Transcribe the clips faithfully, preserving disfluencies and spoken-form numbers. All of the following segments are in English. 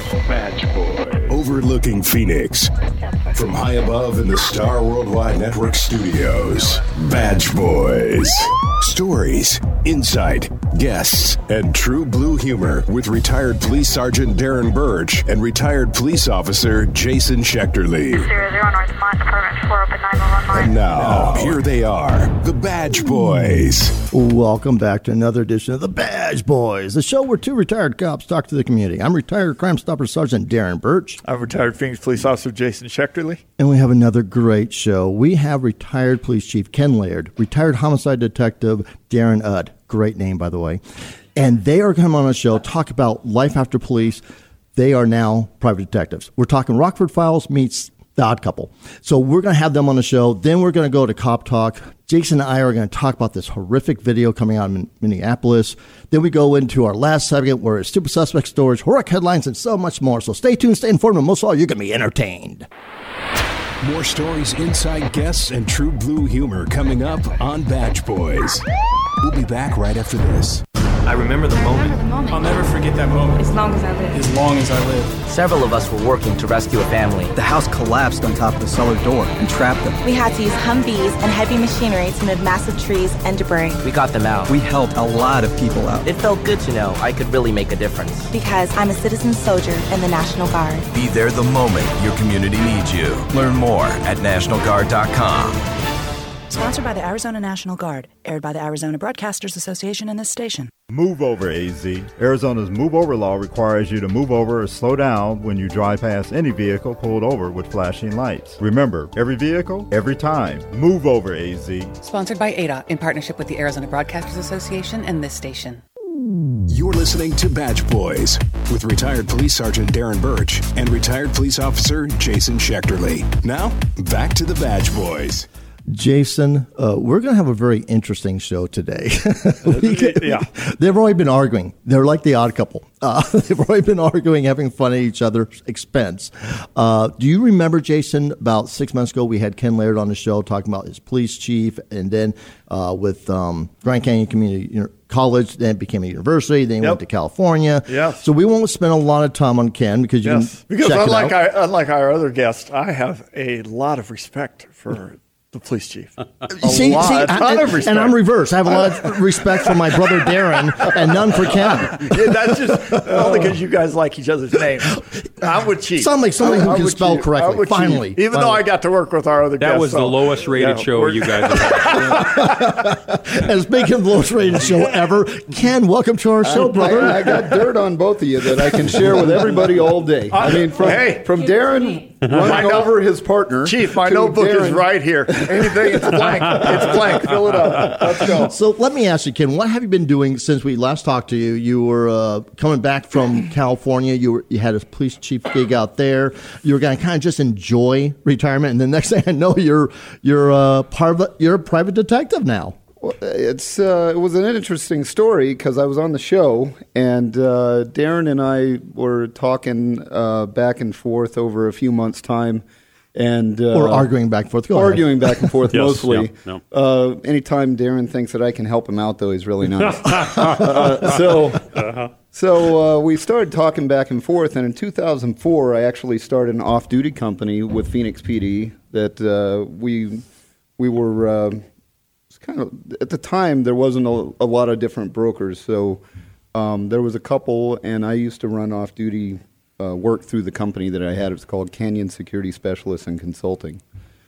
Badge Boy. Overlooking Phoenix. From high above in the Star Worldwide Network studios. Badge Boys. Stories, insight, guests, and true blue humor with retired Police Sergeant Darren Birch and retired police officer Jason Schechterly. zero zero North Mont, Department four, open nine one one line. And now, here they are, the Badge Boys. Welcome back to another edition of the Badge Boys, the show where two retired cops talk to the community. I'm retired Crime Stopper Sergeant Darren Birch. I'm retired Phoenix Police Officer Jason Schechterly. And we have another great show. We have retired Police Chief Ken Laird, retired Homicide Detective Darren Udd. Great name, by the way. And they are coming on a show, talk about life after police. They are now private detectives. We're talking Rockford Files meets The Odd Couple. So we're going to have them on the show. Then we're going to go to Cop Talk. Jason and I are going to talk about this horrific video coming out in Minneapolis. Then we go into our last segment where it's Stupid Suspect Stories, horrific headlines, and so much more. So stay tuned, stay informed, and most of all, you're going to be entertained. More stories, inside guests, and true blue humor coming up on Badge Boys. We'll be back right after this. I remember the moment. Remember the moment. I'll never forget that moment. As long as I live. As long as I live. Several of us were working to rescue a family. The house collapsed on top of the cellar door and trapped them. We had to use Humvees and heavy machinery to move massive trees and debris. We got them out. We helped a lot of people out. It felt good to know I could really make a difference. Because I'm a citizen soldier in the National Guard. Be there the moment your community needs you. Learn more at national guard dot com. Sponsored by the Arizona National Guard. Aired by the Arizona Broadcasters Association and this station. Move over, A Z. Arizona's move over law requires you to move over or slow down when you drive past any vehicle pulled over with flashing lights. Remember, every vehicle, every time. Move over, A Z. Sponsored by A D A in partnership with the Arizona Broadcasters Association and this station. You're listening to Badge Boys with retired Police Sergeant Darren Birch and retired Police Officer Jason Schechterly. Now, back to the Badge Boys. Jason, uh, we're going to have a very interesting show today. can, yeah. They've already been arguing. They're like the Odd Couple. Uh, they've already been arguing, having fun at each other's expense. Uh, do you remember, Jason, about six months ago, we had Ken Laird on the show talking about his police chief, and then uh, with um, Grand Canyon Community College, then it became a university, then he yep. went to California. Yes. So we won't spend a lot of time on Ken because you yes. can because check unlike it out. our, unlike our other guests, I have a lot of respect for the police chief. A see, lot, see, a ton I, of respect. And I'm reversed. I have a lot of respect for my brother Darren and none for Ken. Yeah, that's just only because you guys like each other's names. I'm with Chief. Sound like somebody who I'm can spell Chief. correctly. Finally. Chief. Even finally. though I got to work with our other that guests. That was so, the lowest rated yeah, show you guys have had. And speaking of the lowest rated show ever, Ken, welcome to our show, I, brother. I, I got dirt on both of you that I can share with everybody all day. I mean, from, hey. from Darren running over his partner. Chief, my to notebook Darren. is right here. Anything, it's blank. It's blank. Fill it up. Let's go. So let me ask you, Ken, what have you been doing since we last talked to you? You were uh, coming back from California. You were you had a police chief gig out there. You were going to kind of just enjoy retirement, and the next thing I know, you're you're uh, part of a, you're a private detective now. Well, it's uh, it was an interesting story because I was on the show, and uh, Darren and I were talking uh, back and forth over a few months' time. And, uh, or arguing back and forth. Go arguing ahead. back and forth yes, mostly. yeah, no. uh, anytime Darren thinks that I can help him out, though, he's really nice. uh, so uh-huh. so uh, we started talking back and forth, and in two thousand four, I actually started an off-duty company with Phoenix P D that uh, we we were uh, kind of at the time there wasn't a, a lot of different brokers, so um, there was a couple, and I used to run off-duty. Uh, work through the company that I had. It was called Canyon Security Specialists and Consulting.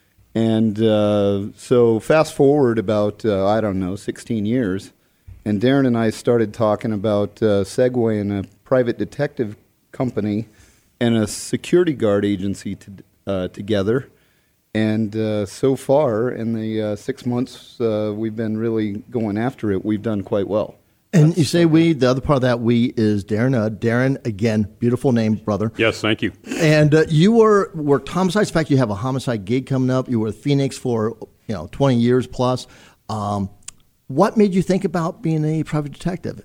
And uh, so fast forward about, uh, I don't know, sixteen years, and Darren and I started talking about uh, segueing a private detective company and a security guard agency to, uh, together. And uh, so far, in the uh, six months uh, we've been really going after it, we've done quite well. And you say we, the other part of that we is Darren. Uh, Darren, again, beautiful name, brother. Yes, thank you. And uh, you were worked homicides. In fact, you have a homicide gig coming up. You were with Phoenix for you know twenty years plus. Um, what made you think about being a private detective?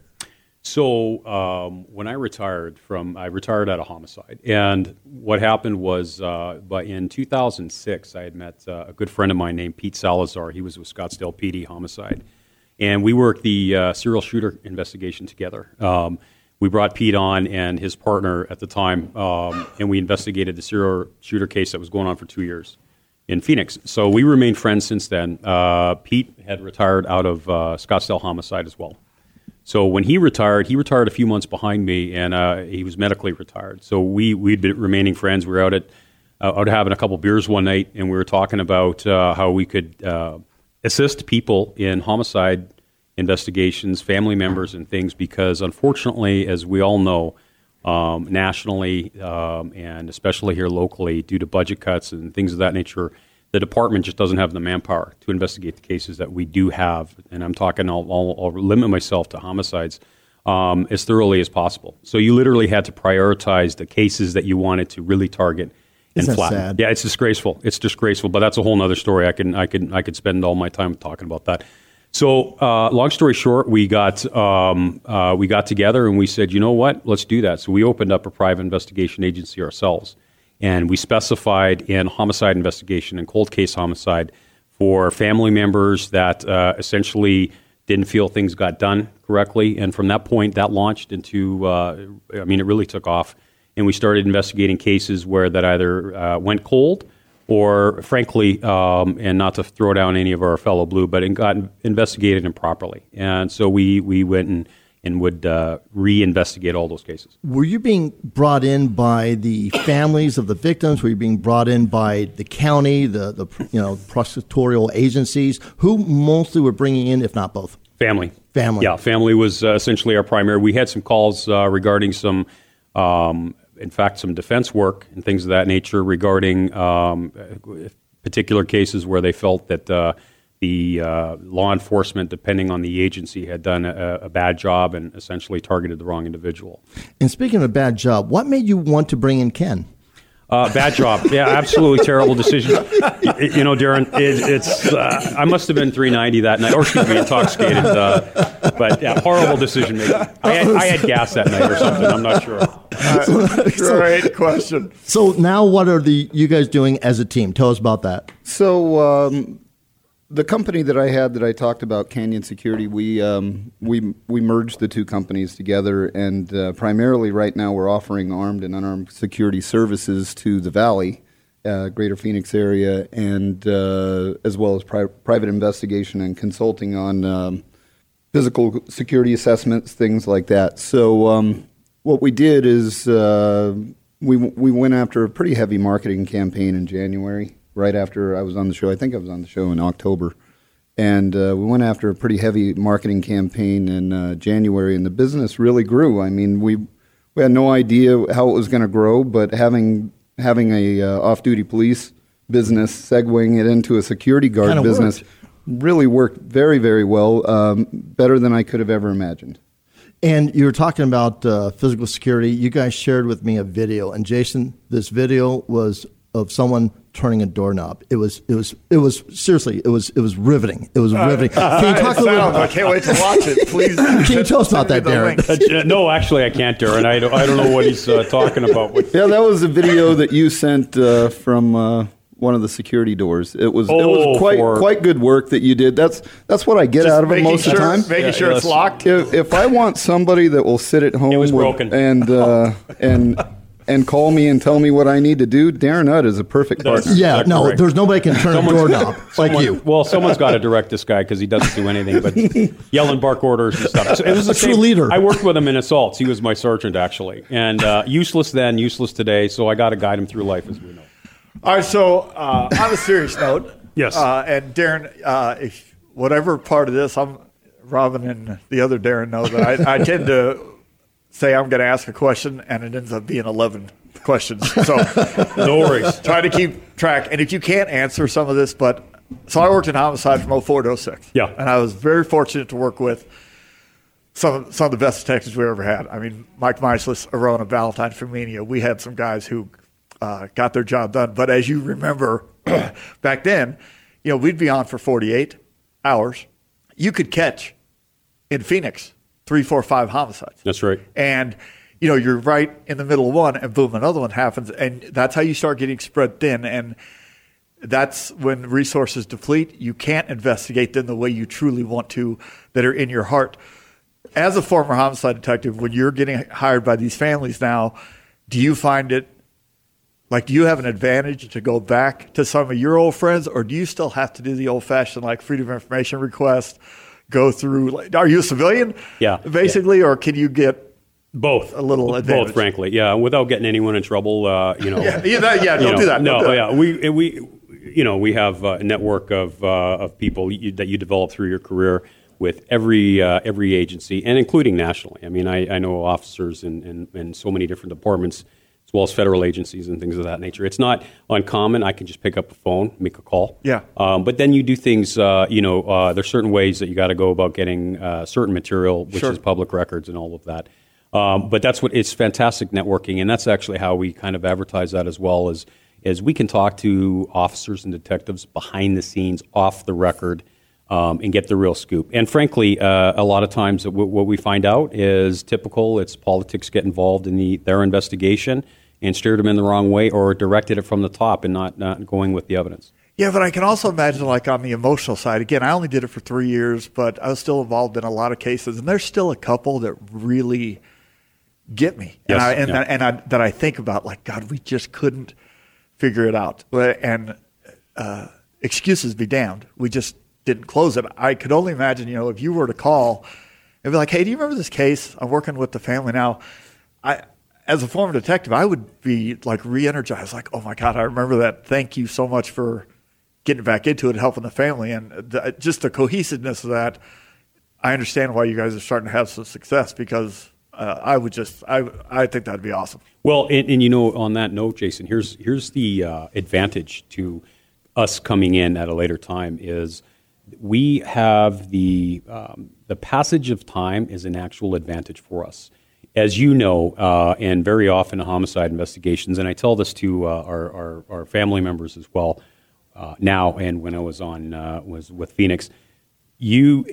So um, when I retired from, I retired out of homicide. And what happened was uh, by in two thousand six, I had met uh, a good friend of mine named Pete Salazar. He was with Scottsdale P D Homicide. And we worked the uh, serial shooter investigation together. Um, we brought Pete on and his partner at the time, um, and we investigated the serial shooter case that was going on for two years in Phoenix. So we remained friends since then. Uh, Pete had retired out of uh, Scottsdale Homicide as well. So when he retired, he retired a few months behind me, and uh, he was medically retired. So we, we'd been remaining friends. We were out at uh, out having a couple beers one night, and we were talking about uh, how we could uh, assist people in homicide investigations, family members and things, because unfortunately, as we all know, um, nationally um, and especially here locally, due to budget cuts and things of that nature, the department just doesn't have the manpower to investigate the cases that we do have. And I'm talking, I'll, I'll, I'll limit myself to homicides um, as thoroughly as possible. So you literally had to prioritize the cases that you wanted to really target and Isn't that flatten. sad? Yeah, it's disgraceful. It's disgraceful, but that's a whole other story. I can, I can, I could spend all my time talking about that. So, uh, long story short, we got um, uh, we got together and we said, you know what, let's do that. So we opened up a private investigation agency ourselves, and we specified in homicide investigation and cold case homicide for family members that uh, essentially didn't feel things got done correctly. And from that point, that launched into, uh, I mean, it really took off, and we started investigating cases where that either uh, went cold, or frankly, um, and not to throw down any of our fellow blue, but it got investigated improperly. And so we, we went and, and would uh, re-investigate all those cases. Were you being brought in by the families of the victims? Were you being brought in by the county, the, the you know, prosecutorial agencies? Who mostly were bringing in, if not both? Family. Family. Yeah, family was uh, essentially our primary. We had some calls uh, regarding some... Um, in fact, some defense work and things of that nature regarding um, particular cases where they felt that uh, the uh, law enforcement, depending on the agency, had done a, a bad job and essentially targeted the wrong individual. And speaking of a bad job, what made you want to bring in Ken? Uh, bad job. Yeah, absolutely terrible decision. You, you know, Darren, it, it's uh, I must have been three ninety that night, or excuse me, intoxicated. Uh, but yeah, horrible decision making. I had, I had gas that night or something. I'm not sure. Uh, great question. So now, what are the you guys doing as a team? Tell us about that. So um, the company that I had that I talked about, Canyon Security, we um, we we merged the two companies together, and uh, primarily right now we're offering armed and unarmed security services to the Valley, uh, Greater Phoenix area, and uh, as well as pri- private investigation and consulting on um, physical security assessments, things like that. So um, what we did is uh, we we went after a pretty heavy marketing campaign in January. Right after I was on the show. I think I was on the show in October. And uh, we went after a pretty heavy marketing campaign in uh, January, and the business really grew. I mean, we we had no idea how it was going to grow, but having having a uh, off-duty police business, segueing it into a security guard Kinda business, worked. really worked very, very well, um, better than I could have ever imagined. And you were talking about uh, physical security. You guys shared with me a video, and Jason, this video was of someone turning a doorknob. It was, it was, it was seriously, it was, it was riveting. It was riveting. Uh, Can you talk a little? I can't wait to watch it. Please. Can you tell us about that, Darren? Uh, no, actually, I can't, Darren. I don't, I don't know what he's uh, talking about. Yeah, that was a video that you sent uh, from uh, one of the security doors. It was, oh, it was quite for... quite good work that you did. That's that's what I get Just out of it most sure, of the time. Making yeah, sure yeah, it's locked. If, if I want somebody that will sit at home it was with, broken. and uh, and and call me and tell me what I need to do, Darren Udd is a perfect That's- partner. Yeah, That's no, correct. there's nobody can turn a doorknob like Someone- you. Well, someone's got to direct this guy because he doesn't do anything but yell and bark orders and stuff. So it was the A true same- leader. I worked with him in assaults. He was my sergeant, actually. And uh, useless then, useless today, so I got to guide him through life, as we know. All right, so uh, on a serious note, Yes. uh, and Darren, uh, if whatever part of this, I'm Robin and the other Darren know that I, I tend to say I'm going to ask a question, and it ends up being eleven questions. So No worries. Try to keep track. And if you can't answer some of this, but so I worked in homicide from oh four to oh six. Yeah. And I was very fortunate to work with some of, some of the best detectives we ever had. I mean, Mike Meislis, Arona, Valentine, Firmino. We had some guys who uh, got their job done. But as you remember, back then, you know, we'd be on for forty-eight hours. You could catch in Phoenix three, four, five homicides. That's right. And, you know, you're right in the middle of one, and boom, another one happens. And that's how you start getting spread thin. And that's when resources deplete. You can't investigate them the way you truly want to that are in your heart. as a former homicide detective, when you're getting hired by these families now, do you find it, like, do you have an advantage to go back to some of your old friends, or do you still have to do the old-fashioned, like, freedom of information request, go through, like, are you a civilian, yeah, basically, yeah. or can you get both a little advantage? Both, frankly, yeah, without getting anyone in trouble, uh, you know. yeah, yeah, that, yeah don't know, do that. No, don't do yeah, that. we, we, you know, we have a network of, uh, of people you, that you develop through your career with every uh, every agency, and including nationally. I mean, I, I know officers in, in, in so many different departments, as well as federal agencies and things of that nature. It's not uncommon. I can just pick up a phone, make a call. Yeah. Um, but then you do things, uh, you know, uh, there's certain ways that you got to go about getting uh, certain material, which Sure. is public records and all of that. Um, but that's what, it's fantastic networking, and that's actually how we kind of advertise that as well, is, is we can talk to officers and detectives behind the scenes, off the record, Um, and get the real scoop. And frankly, uh, a lot of times w- what we find out is typical. It's politics get involved in the, their investigation and steered them in the wrong way, or directed it from the top and not, not going with the evidence. Yeah, but I can also imagine, like, on the emotional side, again, I only did it for three years, but I was still involved in a lot of cases, and there's still a couple that really get me. Yes, and I, and, yeah. I, and I, that I think about, like, God, we just couldn't figure it out. And uh, excuses be damned. We just didn't close it. I could only imagine, you know, if you were to call and be like, hey, do you remember this case? I'm working with the family now. I, as a former detective, I would be like re-energized, like, oh my God, I remember that. Thank you so much for getting back into it and helping the family. And the, just the cohesiveness of that, I understand why you guys are starting to have some success, because uh, I would just, I, I think that'd be awesome. Well, and, and you know, on that note, Jason, here's, here's the uh, advantage to us coming in at a later time is, we have the um, the passage of time is an actual advantage for us. As you know, uh, and very often in homicide investigations, and I tell this to uh, our, our, our family members as well uh, now, and when I was on uh, was with Phoenix, you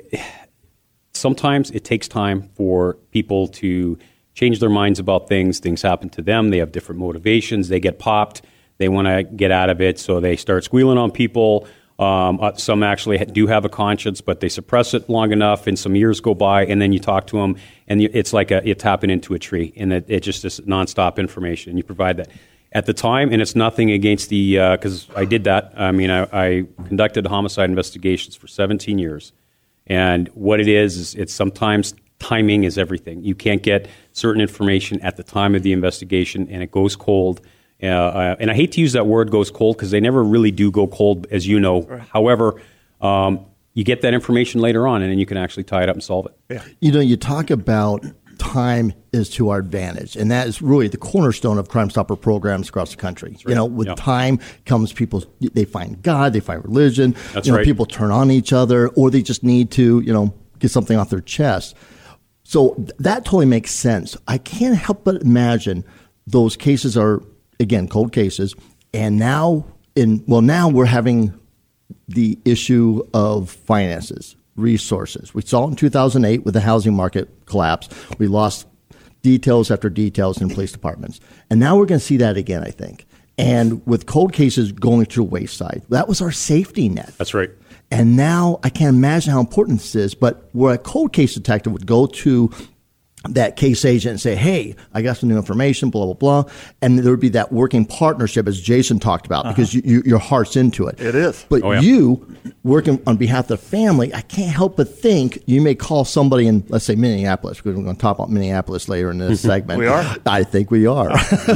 sometimes it takes time for people to change their minds about things. Things happen to them. They have different motivations. They get popped. They want to get out of it, so they start squealing on people. Um, uh, some actually ha- do have a conscience, but they suppress it long enough, and some years go by, and then you talk to them, and you, it's like a, you're tapping into a tree, and it, it just is nonstop information, and you provide that. At the time, and it's nothing against the, because uh, I did that. I mean, I, I conducted homicide investigations for seventeen years, and what it is, is it's sometimes timing is everything. You can't get certain information at the time of the investigation, and it goes cold. Uh, uh, and I hate to use that word, goes cold, because they never really do go cold, as you know. Right. However, um, you get that information later on, and then you can actually tie it up and solve it. Yeah. You know, you talk about time is to our advantage, and that is really the cornerstone of Crime Stopper programs across the country. Right. You know, with yeah. time comes people, they find God, they find religion. That's you know, right. People turn on each other, or they just need to, you know, get something off their chest. So th- that totally makes sense. I can't help but imagine those cases are, again, cold cases, and now in well, now we're having the issue of finances, resources. We saw it in two thousand eight with the housing market collapse. We lost details after details in police departments, and now we're going to see that again, I think. And with cold cases going to the wayside, that was our safety net. That's right. And now I can't imagine how important this is, but where a cold case detective would go to that case agent and say, hey, I got some new information, blah, blah, blah. And there would be that working partnership, as Jason talked about, uh-huh. because you, you, your heart's into it. It is. But oh, yeah. you, working on behalf of the family, I can't help but think you may call somebody in, let's say, Minneapolis, because we're going to talk about Minneapolis later in this segment. We are? I think we are.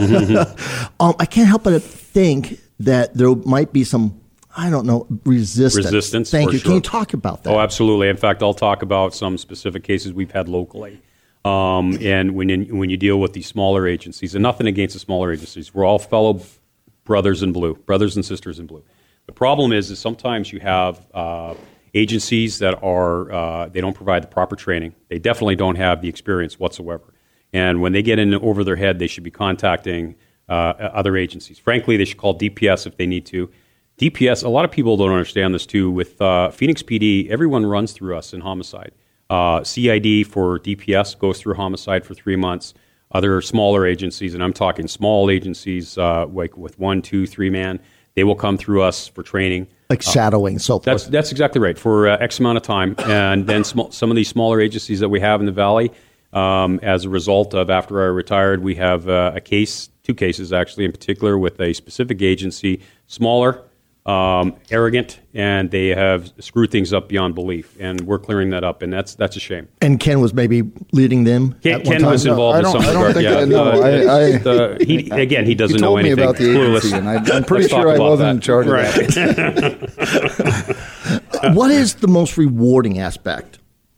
um, I can't help but think that there might be some, I don't know, resistance. Resistance, Thank for you. sure. Can you talk about that? Oh, absolutely. In fact, I'll talk about some specific cases we've had locally. Um, and when you, when you deal with these smaller agencies, and nothing against the smaller agencies, we're all fellow brothers in blue, brothers and sisters in blue. The problem is, is sometimes you have uh, agencies that are uh, they don't provide the proper training. They definitely don't have the experience whatsoever. And when they get in over their head, they should be contacting uh, other agencies. Frankly, they should call D P S if they need to. D P S, a lot of people don't understand this too. With uh, Phoenix P D, everyone runs through us in homicide. Uh, C I D for D P S goes through homicide for three months. Other smaller agencies, and I'm talking small agencies uh, like with one, two, three man, they will come through us for training. Like shadowing, so forth. That's that's exactly right, for uh, X amount of time. And then sm- some of these smaller agencies that we have in the Valley, um, as a result of after I retired, we have uh, a case, two cases actually in particular, with a specific agency, smaller, um, arrogant, and they have screwed things up beyond belief. And we're clearing that up, and that's that's a shame. And Ken was maybe leading them. Ken, at one Ken time? was involved No, I in some don't- I don't regard. think Yeah, I- no, uh, I- it's, uh, he, again, he doesn't He know told me anything. about the Clueless. agency, and I- I'm pretty Let's talk sure I about wasn't in that. charge of Right. What is the most rewarding aspect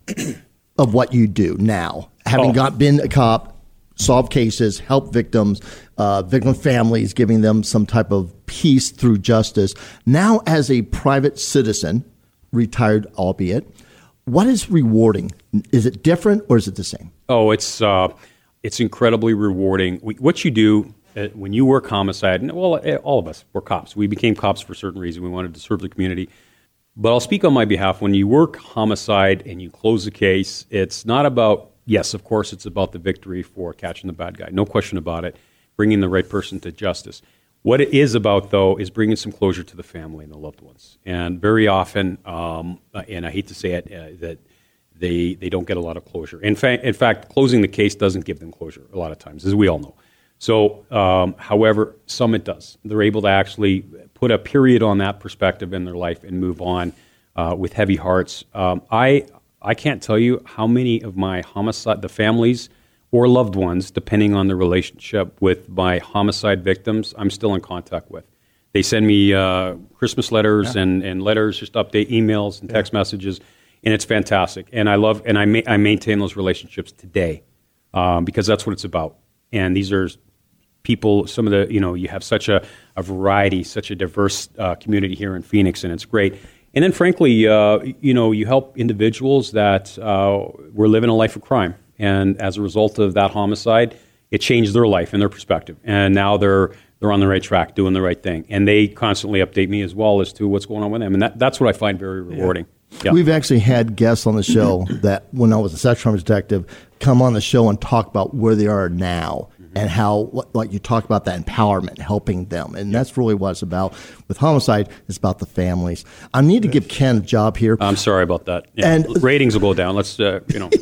of what you do now? Having Oh. got been a cop, solve cases, help victims, uh, victim families, giving them some type of peace through justice. Now, as a private citizen, retired albeit, what is rewarding? Is it different or is it the same? Oh, it's uh, it's incredibly rewarding. We, what you do uh, when you work homicide, and well, uh, all of us, we're cops. We became cops for a certain reason. We wanted to serve the community. But I'll speak on my behalf. When you work homicide and you close a case, it's not about, yes, of course, it's about the victory for catching the bad guy. No question about it, bringing the right person to justice. What it is about, though, is bringing some closure to the family and the loved ones. And very often, um, and I hate to say it, uh, that they they don't get a lot of closure. In fact, in fact, closing the case doesn't give them closure a lot of times, as we all know. So, um, however, some it does. They're able to actually put a period on that perspective in their life and move on uh, with heavy hearts. Um, I I can't tell you how many of my homicide, the families or loved ones, depending on the relationship with my homicide victims, I'm still in contact with. They send me uh, Christmas letters yeah. and, and letters, just update emails and text yeah. messages, and it's fantastic. And I love and I ma- I maintain those relationships today um, because that's what it's about. And these are people, some of the, you know, you have such a, a variety, such a diverse uh, community here in Phoenix, and it's great. And then, frankly, uh, you know, you help individuals that uh, were living a life of crime. And as a result of that homicide, it changed their life and their perspective. And now they're they're on the right track, doing the right thing. And they constantly update me as well as to what's going on with them. And that, that's what I find very rewarding. Yeah. Yeah. We've actually had guests on the show that, when I was a sex crime detective, come on the show and talk about where they are now mm-hmm. and how, like you talked about, that empowerment, helping them. And that's really what it's about. With homicide, it's about the families. I need to give Ken a job here. I'm sorry about that. Yeah. And ratings will go down. Let's, uh, you know.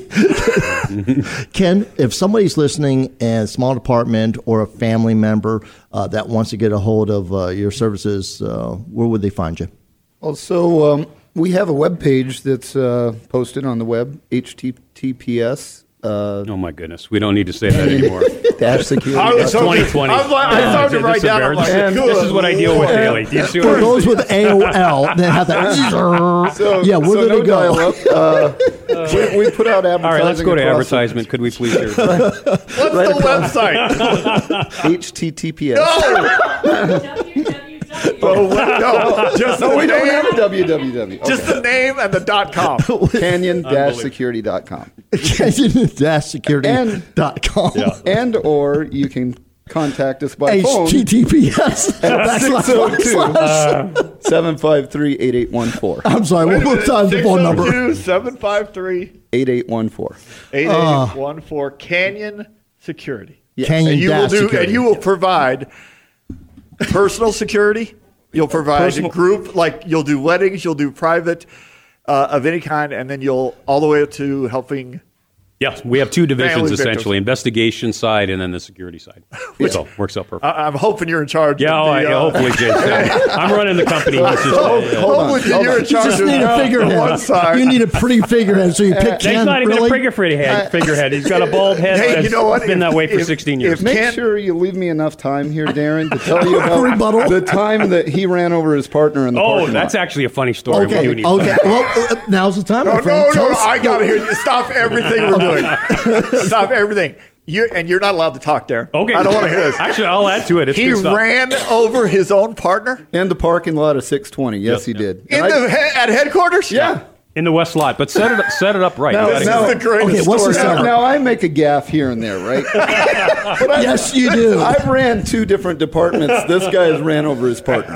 Ken, if somebody's listening and small department or a family member uh, that wants to get a hold of uh, your services, uh, where would they find you? Well, so um, we have a web page that's uh, posted on the web, H T T P S. Uh, oh my goodness, we don't need to say that anymore. Dash security. I was twenty twenty. I, was like, I started to write down. I'm like, this is what I deal with daily. Do you see For those with A O L, they have that. So, yeah, where so do no they go? Uh, we, we put out advertising. All right, let's go to across advertisement. The, Could we please hear? What's right the website? H T T P S. No. Oh, no, just no, the we name, don't have a www. Okay. Just the name and the dot com. Canyon security dot com. Canyon security dot com. Yeah. And or you can contact us by phone. H T T P S at six oh two, seven five three, eight eight one four. I'm sorry, one more time the phone number. seven five three, eight eight one four. eight eight one four. Canyon Security. Yes. Canyon and you will do, Security. And you will provide personal security. You'll provide Personal. a group, like you'll do weddings, you'll do private uh, of any kind, and then you'll all the way up to helping. Yes, we have two divisions, Family essentially, victims. investigation side and then the security side. So works out perfect. I, I'm hoping you're in charge. Yeah, of oh, the, yeah, uh, hopefully, Jason. I'm running the company. This is, Hold- uh, hold on, hopefully hold you're on. in You charge just of need a on one figurehead. side. You need a pretty figurehead, so you pick He's Ken. not even really? a figurehead. Figurehead. He's got a bald head. Hey, you know what? It's been If- that way for if- sixteen years. if- Make Can't- sure you leave me enough time here, Darren, to tell you about Rebuttal. the time that he ran over his partner in the Oh, parking that's lot. actually a funny story. We Okay, do need okay. Well, uh, now's the time, No, my no, friend. no, Tell no, us- I got to hear you. Stop everything we're doing. Stop everything. You and you're not allowed to talk there. Okay. I don't want to hear this. Actually, I'll add to it. It's He good stuff. ran over his own partner In the parking lot of six twenty. Yes, he did. in And I- the he- at headquarters. yeah. in the West lot, but set it up, set it up right. No, You This gotta no. get- is the greatest Okay, what's the story setup? ever. Now, I make a gaffe here and there, right? But I, Yes, you do. I've ran two different departments. This guy has ran over his partner.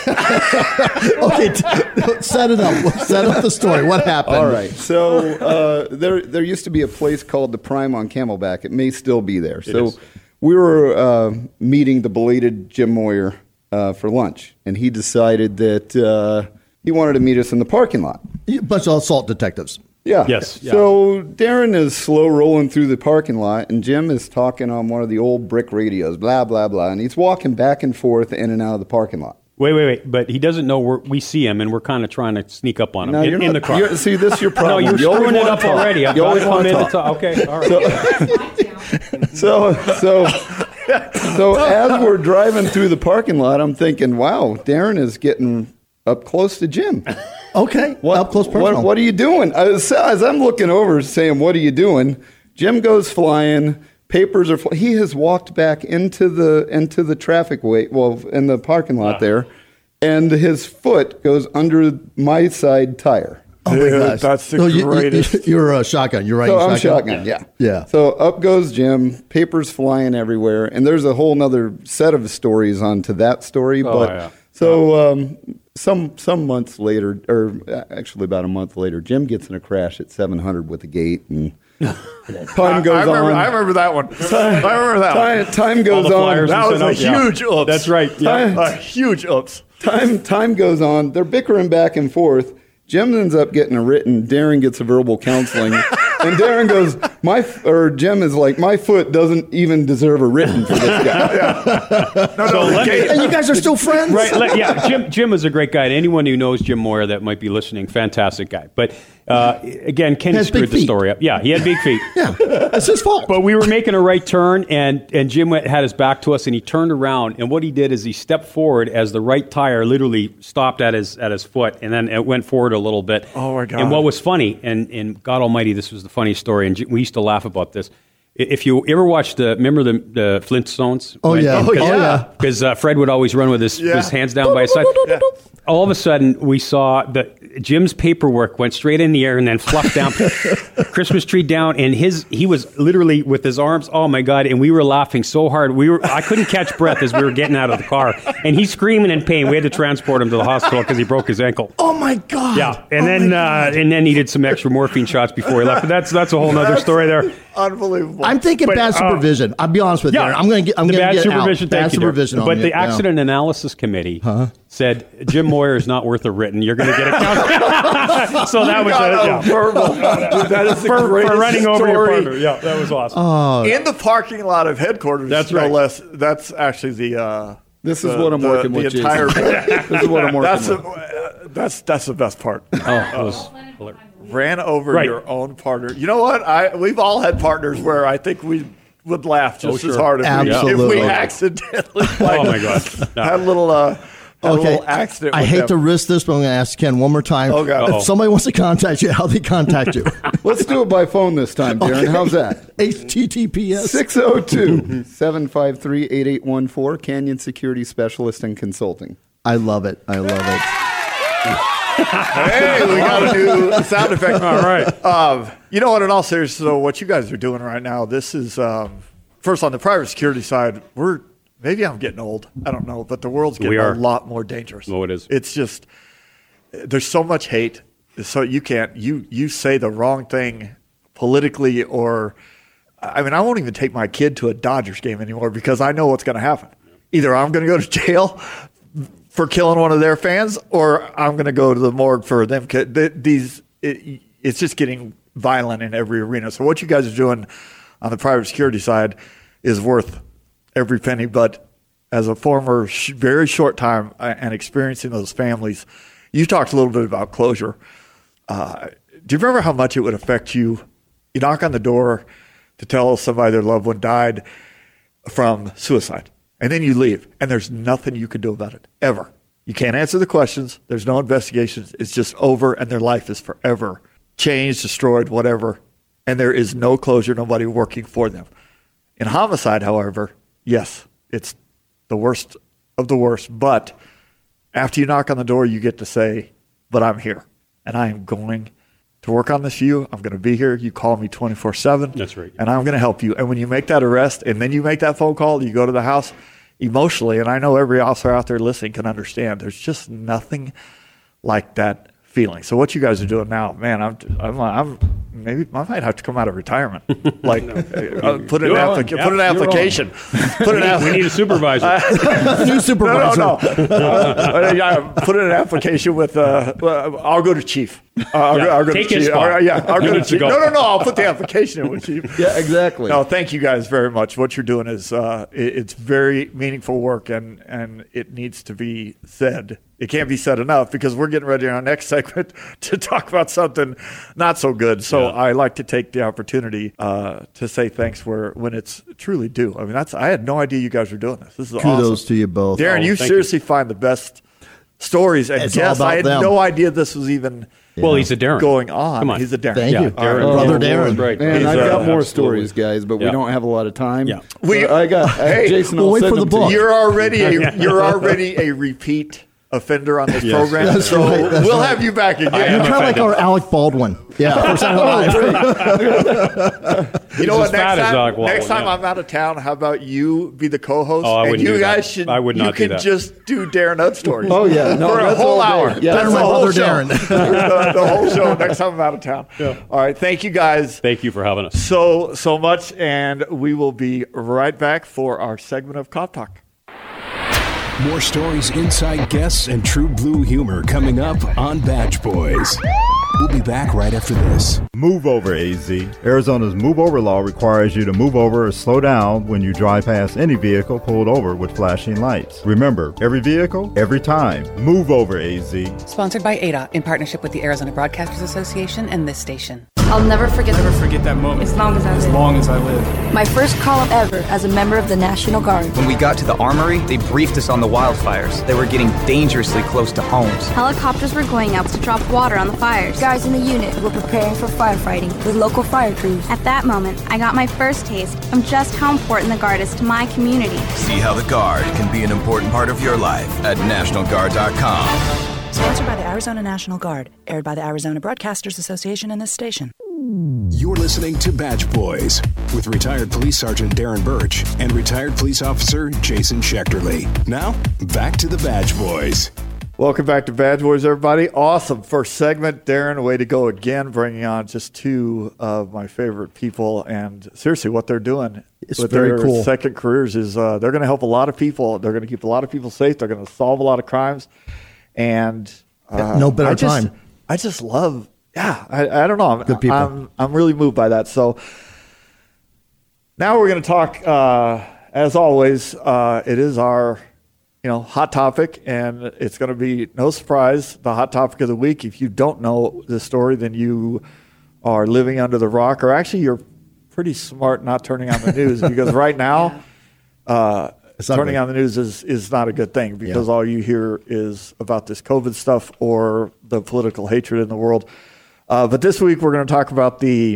Okay, t- set it up. Set up the story. What happened? All right. So uh, there, there used to be a place called the Prime on Camelback. It may still be there. So is. we were uh, meeting the belated Jim Moyer uh, for lunch, and he decided that uh, he wanted to meet us in the parking lot. A bunch of assault detectives. Yeah. Yes. Yeah. So Darren is slow rolling through the parking lot, and Jim is talking on one of the old brick radios, blah, blah, blah, and he's walking back and forth in and out of the parking lot. Wait, wait, wait. But he doesn't know we're, we see him, and we're kind of trying to sneak up on him No, in, you're in not- the car. you're- see, this is your problem. No, you're You always screwing it wanna up talk. already. I've You got always one wanna minute talk. to talk. Okay, all right. So, so, so as we're driving through the parking lot, I'm thinking, wow, Darren is getting up close to Jim. Okay, what, up close personal. What, what are you doing? As, as I'm looking over saying, what are you doing? Jim goes flying. Papers are flying. He has walked back into the into the traffic way, well, in the parking lot Wow. there, and his foot goes under my side tire. Oh my Dude, gosh, that's the so you, greatest. You, are a shotgun. You're right. So I'm shotgun, yeah. Yeah. So up goes Jim, papers flying everywhere, and there's a whole nother set of stories onto that story. Oh, but yeah. so um, some some months later, or actually about a month later, Jim gets in a crash at seven hundred with the gate, and time goes I, I remember, on. I remember that one. I remember that time, one. time All goes the on. flyers That we was sent a out, yeah. huge oops. That's right. Yeah. Time- A huge oops. Time time goes on. They're bickering back and forth. Jim ends up getting a written. Darren gets a verbal counseling, and Darren goes, "My f-, or Jim is like, my foot doesn't even deserve a written for this guy." No, So no, let the me- gate- And you guys are still friends, Right, let- yeah. Jim, Jim is a great guy. And anyone who knows Jim Moyer that might be listening, fantastic guy. But uh, again, Kenny Has big screwed the feet. story up. Yeah, he had big feet. Yeah, that's his fault. But we were making a right turn, and, and Jim went, had his back to us, and he turned around. And what he did is he stepped forward as the right tire literally stopped at his at his foot, and then it went forward a little bit. Oh, my God. And what was funny, and, and God Almighty, this was the funny story, and J- we used to laugh about this. I- If you ever watched the, remember the, the Flintstones? Oh, When- yeah. Oh, because- yeah. Because uh, Fred would always run with his, Yeah. his hands down by his side. Yeah. All of a sudden, we saw that Jim's paperwork went straight in the air and then fluffed down, Christmas tree down, and his he was literally with his arms. Oh my God! And we were laughing so hard, we were I couldn't catch breath as we were getting out of the car, and he's screaming in pain. We had to transport him to the hospital because he broke his ankle. Oh my God. Yeah, and Oh then my uh, God. and then he did some extra morphine shots before he left. But that's that's a whole other story there. Unbelievable. I'm thinking But, bad uh, supervision. I'll be honest with you. I'm going to get. I'm the going bad to get supervision. out. Thank Bad you, Derek. supervision. on But you, the yeah. accident analysis committee said Jim Moyer is not worth a written. You're going to get a count. So that was got a, a yeah. verbal. Dude, that is the for, for greatest running over your story. partner. Yeah, that was awesome. Oh, In the parking lot of headquarters. That's no right. less. That's actually the. Uh, This is the- what I'm the- working the with, Entire, Jason. This is what I'm working that's with. a, uh, that's that's the best part. Oh, it was hilarious. Ran over Right. your own partner. You know what? I we've all had partners where I think we would laugh just Oh, as sure. hard if we, if Absolutely. we accidentally like, Oh, my God. No. had a little uh, had a Okay. little accident. I with hate them. to risk this, but I'm going to ask Ken one more time. Oh, God. Uh-oh. If somebody wants to contact you, how they contact you? Let's do it by phone this time, Darren. How's that? H T T P S. six oh two, seven five three, eight eight one four, Canyon Security Specialist and Consulting. I love it. I love it. Hey, we got a new sound effect. All right. Um, you know what? In all seriousness, so what you guys are doing right now, this is um, first on the private security side. We're maybe I'm getting old. I don't know, but the world's We getting are. a lot more dangerous. Oh, it is. It's just there's so much hate, so you can't you you say the wrong thing politically, or I mean, I won't even take my kid to a Dodgers game anymore because I know what's going to happen. Either I'm going to go to jail for killing one of their fans, or I'm going to go to the morgue for them. These, it, it's just getting violent in every arena. So what you guys are doing on the private security side is worth every penny. But as a former sh- very short time uh, and experiencing those families, you talked a little bit about closure. Uh, do you remember how much it would affect you? You knock on the door to tell somebody their loved one died from suicide. And then you leave, and there's nothing you can do about it, ever. You can't answer the questions. There's no investigations. It's just over, and their life is forever changed, destroyed, whatever. And there is no closure, nobody working for them. In homicide, however, yes, it's the worst of the worst. But after you knock on the door, you get to say, but I'm here, and I am going to work on this for you. I'm going to be here. You call me twenty-four seven. That's right. And I'm going to help you. And when you make that arrest and then you make that phone call, you go to the house emotionally, and I know every officer out there listening can understand, there's just nothing like that feeling. So what you guys are doing now, man, I'm, I'm, I'm maybe I might have to come out of retirement. Like, no. uh, put, an applica- yeah, put an application. Put an app- we need a supervisor. Uh, New supervisor. No, no, no. uh, put in an application with. Uh, uh, I'll go to chief. Uh, I'll, yeah, go, I'll go take to his chief. spot. Uh, yeah, I'll You go to need to chief. go. No, no, no. I'll put the application in with chief. Yeah, exactly. No, thank you guys very much. What you're doing is uh, it, it's very meaningful work, and and it needs to be said. It can't be said enough because we're getting ready in our next segment to talk about something not so good. So yeah. I like to take the opportunity uh, to say thanks where when it's truly due. I mean, that's I had no idea you guys were doing this. This is Kudos awesome. to you both. Darren, oh, you seriously you. find the best stories and it's guests. I had them. no idea this was even yeah. well, he's a Darren. going on. Come on. He's a Darren. Thank yeah. you. Darren. Oh, Brother yeah. Darren. Right. Man, He's, I've uh, got more absolutely. stories, guys, but yeah. we don't have a lot of time. Yeah. We, so I got hey, Jason. we'll I'll wait send for the them to book. you. You're already a, you're already a repeat offender on this Yes. program, That's so right, that's we'll right. have you back again. You're kind of like our Alec Baldwin. Yeah. For Saturday Night. You know what? He's as Next fat as time, Alec Baldwin, next time yeah. I'm out of town, how about you be the co-host? Oh, I and wouldn't you do guys that. should. I would not You do can that. just do Darren Udd stories. Oh, yeah. No, for a that's whole all day. hour. Yeah. That's Darren, the my whole brother show. Darren. the, the whole show. Next time I'm out of town. Yeah. All right. Thank you guys Thank you for having us. so so much, and we will be right back for our segment of Cop Talk. More stories, inside guests, and true blue humor coming up on Badge Boys. We'll be back right after this. Move over, A Z. Arizona's move over law requires you to move over or slow down when you drive past any vehicle pulled over with flashing lights. Remember, every vehicle, every time. Move over, A Z. Sponsored by A D A in partnership with the Arizona Broadcasters Association and this station. I'll never forget Never forget that moment. as long as I As live. long as I live. My first call ever as a member of the National Guard. When we got to the armory, they briefed us on the wildfires. They were getting dangerously close to homes. Helicopters were going out to drop water on the fires. Guys in the unit were preparing for firefighting with local fire crews. At that moment, I got my first taste of just how important the Guard is to my community. See how the Guard can be an important part of your life at national guard dot com. Sponsored by the Arizona National Guard, aired by the Arizona Broadcasters Association and this station. You're listening to Badge Boys with retired Police Sergeant Darren Birch and retired Police Officer Jason Schechterly. Now, back to the Badge Boys. Welcome back to Badge Boys, everybody. Awesome first segment. Darren, way to go again, bringing on just two of my favorite people. And seriously, what they're doing It's with very their cool. second careers is uh, they're going to help a lot of people. They're going to keep a lot of people safe. They're going to solve a lot of crimes. And uh, No better I just, time. I just love, yeah, I, I don't know. I'm, Good people. I'm, I'm really moved by that. So now we're going to talk, uh, as always, uh, it is our you know, hot topic, and it's going to be no surprise, the hot topic of the week. If you don't know the story, then you are living under the rock, or actually you're pretty smart not turning on the news, because right now uh, turning on the news is, is not a good thing, because yeah. all you hear is about this COVID stuff or the political hatred in the world. Uh, but this week we're going to talk about the,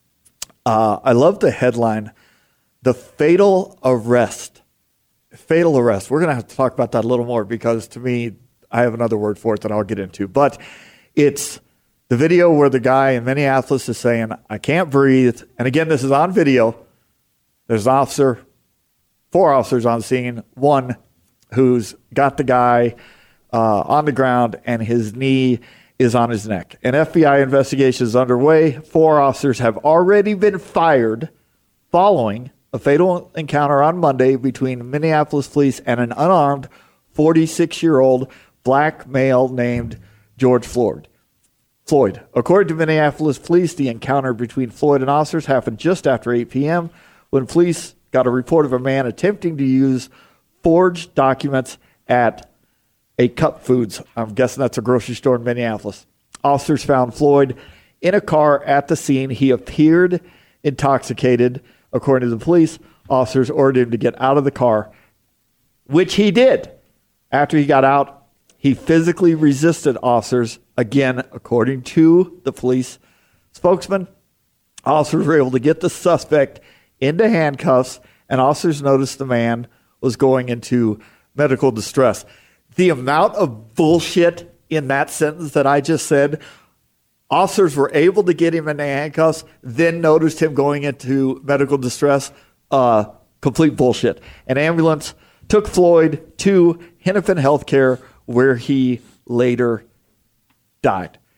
uh, I love the headline, the fatal arrest. Fatal arrest. We're going to have to talk about that a little more because to me, I have another word for it that I'll get into. But it's the video where the guy in Minneapolis is saying, I can't breathe. And again, this is on video. There's an officer, four officers on scene, one who's got the guy uh, on the ground and his knee is on his neck. An F B I investigation is underway. Four officers have already been fired following a fatal encounter on Monday between Minneapolis police and an unarmed forty-six-year-old black male named George Floyd. Floyd. According to Minneapolis police, the encounter between Floyd and officers happened just after eight p.m. when police got a report of a man attempting to use forged documents at a Cup Foods. I'm guessing that's a grocery store in Minneapolis. Officers found Floyd in a car at the scene. He appeared intoxicated. According to the police, officers ordered him to get out of the car, which he did. After he got out, he physically resisted officers. Again, according to the police spokesman, officers were able to get the suspect into handcuffs, and officers noticed the man was going into medical distress. The amount of bullshit in that sentence that I just said, officers were able to get him into handcuffs, then noticed him going into medical distress. Uh, complete bullshit. An ambulance took Floyd to Hennepin Healthcare, where he later died.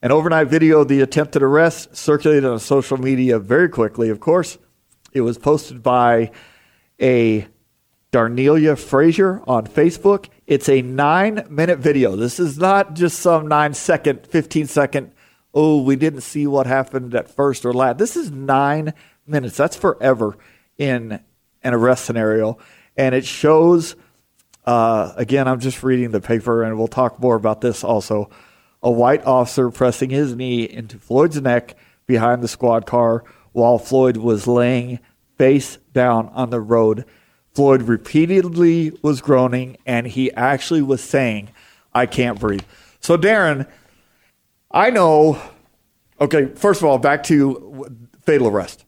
An overnight video of the attempted arrest circulated on social media very quickly, of course. It was posted by a Darnelia Frazier on Facebook. It's a nine-minute video. This is not just some nine-second, fifteen-second, oh, we didn't see what happened at first or last. This is nine minutes. That's forever in an arrest scenario. And it shows, uh, again, I'm just reading the paper, and we'll talk more about this also, a white officer pressing his knee into Floyd's neck behind the squad car while Floyd was laying face down on the road. Floyd repeatedly was groaning, and he actually was saying, I can't breathe. So, Darren, I know, okay, first of all, back to fatal arrest.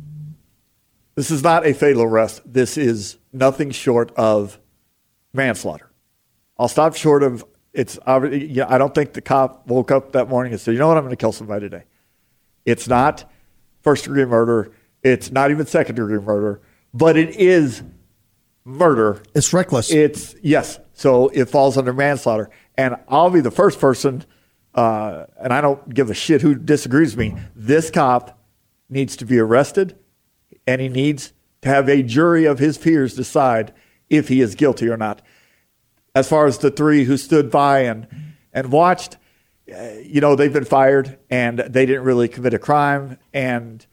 This is not a fatal arrest. This is nothing short of manslaughter. I'll stop short of, it's, yeah, I don't think the cop woke up that morning and said, you know what, I'm going to kill somebody today. It's not first-degree murder. It's not even second-degree murder, but it is murder. It's reckless. It's, yes. So it falls under manslaughter. And I'll be the first person, uh, and I don't give a shit who disagrees with me. This cop needs to be arrested, and he needs to have a jury of his peers decide if he is guilty or not. As far as the three who stood by and, and watched, uh, you know, they've been fired, and they didn't really commit a crime, and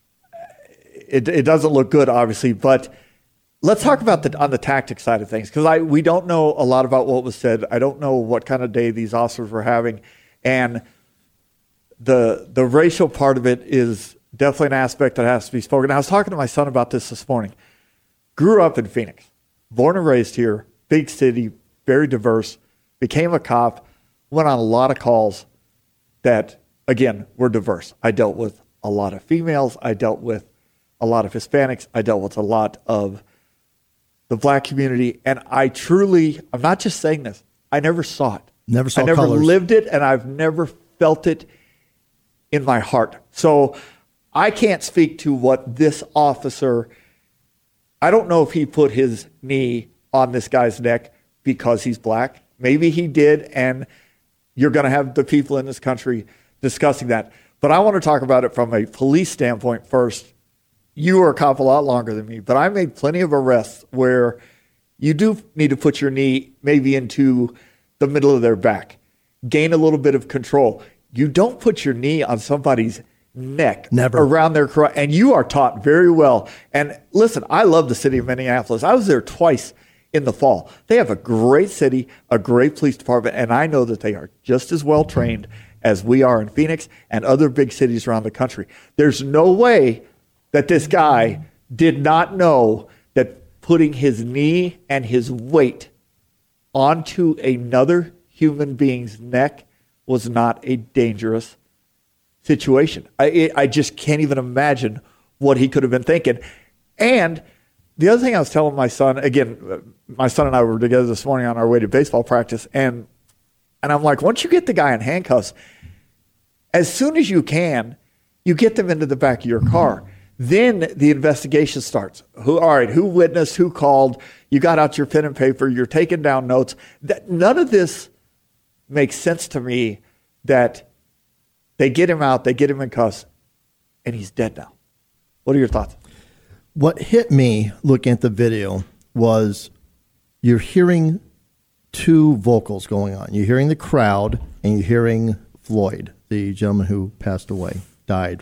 it, it doesn't look good, obviously, but let's talk about the on the tactic side of things, because I we don't know a lot about what was said. I don't know what kind of day these officers were having, and the the racial part of it is definitely an aspect that has to be spoken. I was talking to my son about this this morning. Grew up in Phoenix, born and raised here, big city, very diverse. Became a cop, went on a lot of calls that, again, were diverse. I dealt with a lot of females. I dealt with a lot of Hispanics. I dealt with a lot of the black community, and I truly, I'm not just saying this, I never saw it. Never saw I never colors. lived it, and I've never felt it in my heart. So I can't speak to what this officer, I don't know if he put his knee on this guy's neck because he's black. Maybe he did, and you're going to have the people in this country discussing that. But I want to talk about it from a police standpoint first. You were a cop a lot longer than me, but I made plenty of arrests where you do need to put your knee maybe into the middle of their back, gain a little bit of control. You don't put your knee on somebody's neck, never around their crotch, and you are taught very well. And listen, I love the city of Minneapolis. I was there twice in the fall. They have a great city, a great police department, and I know that they are just as well trained as we are in Phoenix and other big cities around the country. There's no way that this guy did not know that putting his knee and his weight onto another human being's neck was not a dangerous situation. I, I just can't even imagine what he could have been thinking. And the other thing I was telling my son, again, my son and I were together this morning on our way to baseball practice, and and I'm like, once you get the guy in handcuffs, as soon as you can, you get them into the back of your car. Then the investigation starts. Who, all right, who witnessed, who called? You got out your pen and paper. You're taking down notes. That, none of this makes sense to me that they get him out, they get him in cuffs, and he's dead now. What are your thoughts? What hit me looking at the video was you're hearing two vocals going on. You're hearing the crowd, and you're hearing Floyd, the gentleman who passed away, died.